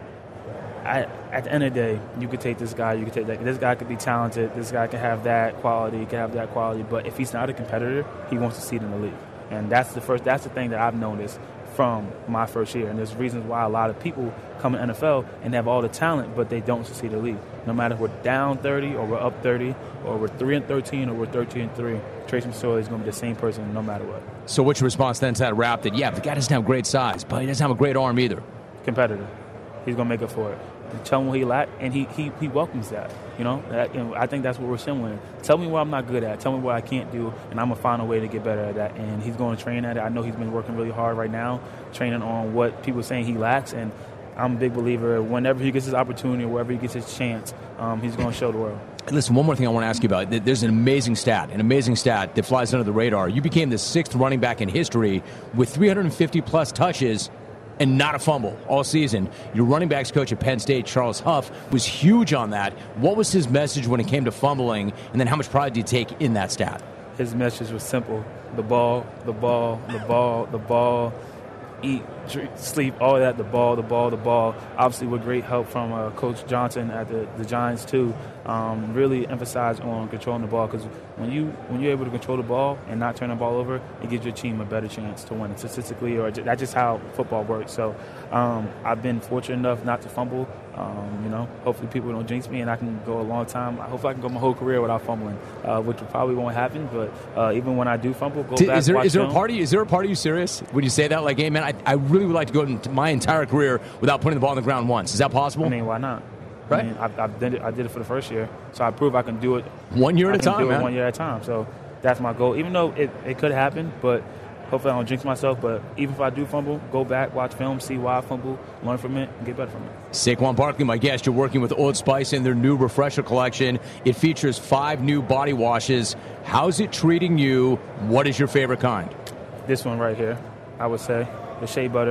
K: I, at the end of the day, you could take this guy, you could take that. This guy could be talented. This guy could have that quality. He could have that quality. But if he's not a competitor, he wants to see it in the league. And that's the first. That's the thing that I've noticed from my first year. And there's reasons why a lot of people come in the N F L and have all the talent, but they don't succeed in the league. No matter if we're down thirty or we're up thirty or we're three and thirteen or we're thirteen and three, Trace McSorley is going to be the same person no matter what.
B: So what's your response then to that rap that, yeah, the guy doesn't have great size, but he doesn't have a great arm either?
K: Competitor. He's going to make up for it. Tell him what he lacked, and he, he, he welcomes that. You know, that, you know, I think that's what we're similar. Tell me what I'm not good at. Tell me what I can't do, and I'm going to find a way to get better at that. And he's going to train at it. I know he's been working really hard right now, training on what people are saying he lacks, and I'm a big believer whenever he gets his opportunity or wherever he gets his chance, um, he's going to show the world.
B: Listen, one more thing I want to ask you about. There's an amazing stat, an amazing stat that flies under the radar. You became the sixth running back in history with three hundred fifty plus touches and not a fumble all season. Your running backs coach at Penn State, Charles Huff, was huge on that. What was his message when it came to fumbling, and then how much pride did you take in that stat?
K: His message was simple. The ball, the ball, the ball, the ball, eat, drink, sleep, all that, the ball, the ball, the ball. Obviously with great help from uh, Coach Johnson at the, the Giants too, um, really emphasized on controlling the ball, because when, you, when you're able to control the ball and not turn the ball over, it gives your team a better chance to win statistically, or that's just how football works. So um, I've been fortunate enough not to fumble. Um, you know, hopefully people don't jinx me and I can go a long time. Hopefully I can go my whole career without fumbling, uh, which probably won't happen. But uh, even when I do fumble, go
B: Did,
K: back.
B: Is there,
K: watch
B: is there
K: film.
B: a part of you? Is there a part of you serious when you say that? Like, hey man, I, I really would like to go into my entire career without putting the ball on the ground once. Is that possible?
K: I mean, why not?
B: Right.
K: I mean, I, I did it. I did it for the first year, so I prove I can do it
B: one year
K: I
B: at a
K: can
B: time,
K: do it
B: man.
K: One year at a time. So that's my goal. Even though it, it could happen, but hopefully I don't jinx myself. But even if I do fumble, go back, watch film, see why I fumble, learn from it, and get better from it.
B: Saquon Barkley, my guest. You're working with Old Spice in their new Refresher collection. It features five new body washes. How's it treating you? What is your favorite kind?
K: This one right here, I would say, the shea butter.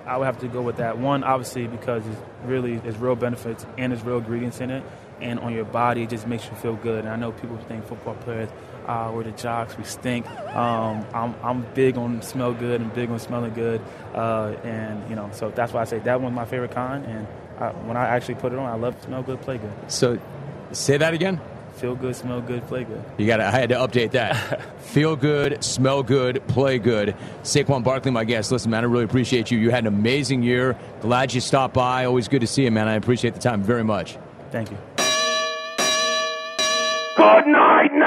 K: I would have to go with that. One, obviously, because it's really there's real benefits and there's real ingredients in it, and on your body, it just makes you feel good. And I know people think football players, uh, we're the jocks, we stink. Um, I'm I'm big on smell good and big on smelling good, uh, and you know, so that's why I say that one's my favorite kind. And I, when I actually put it on, I love smell good, play good.
B: So, say that again.
K: Feel good, smell good, play good.
B: You got. I had to update that. Feel good, smell good, play good. Saquon Barkley, my guest. Listen, man, I really appreciate you. You had an amazing year. Glad you stopped by. Always good to see you, man. I appreciate the time very much.
K: Thank you.
L: Good night.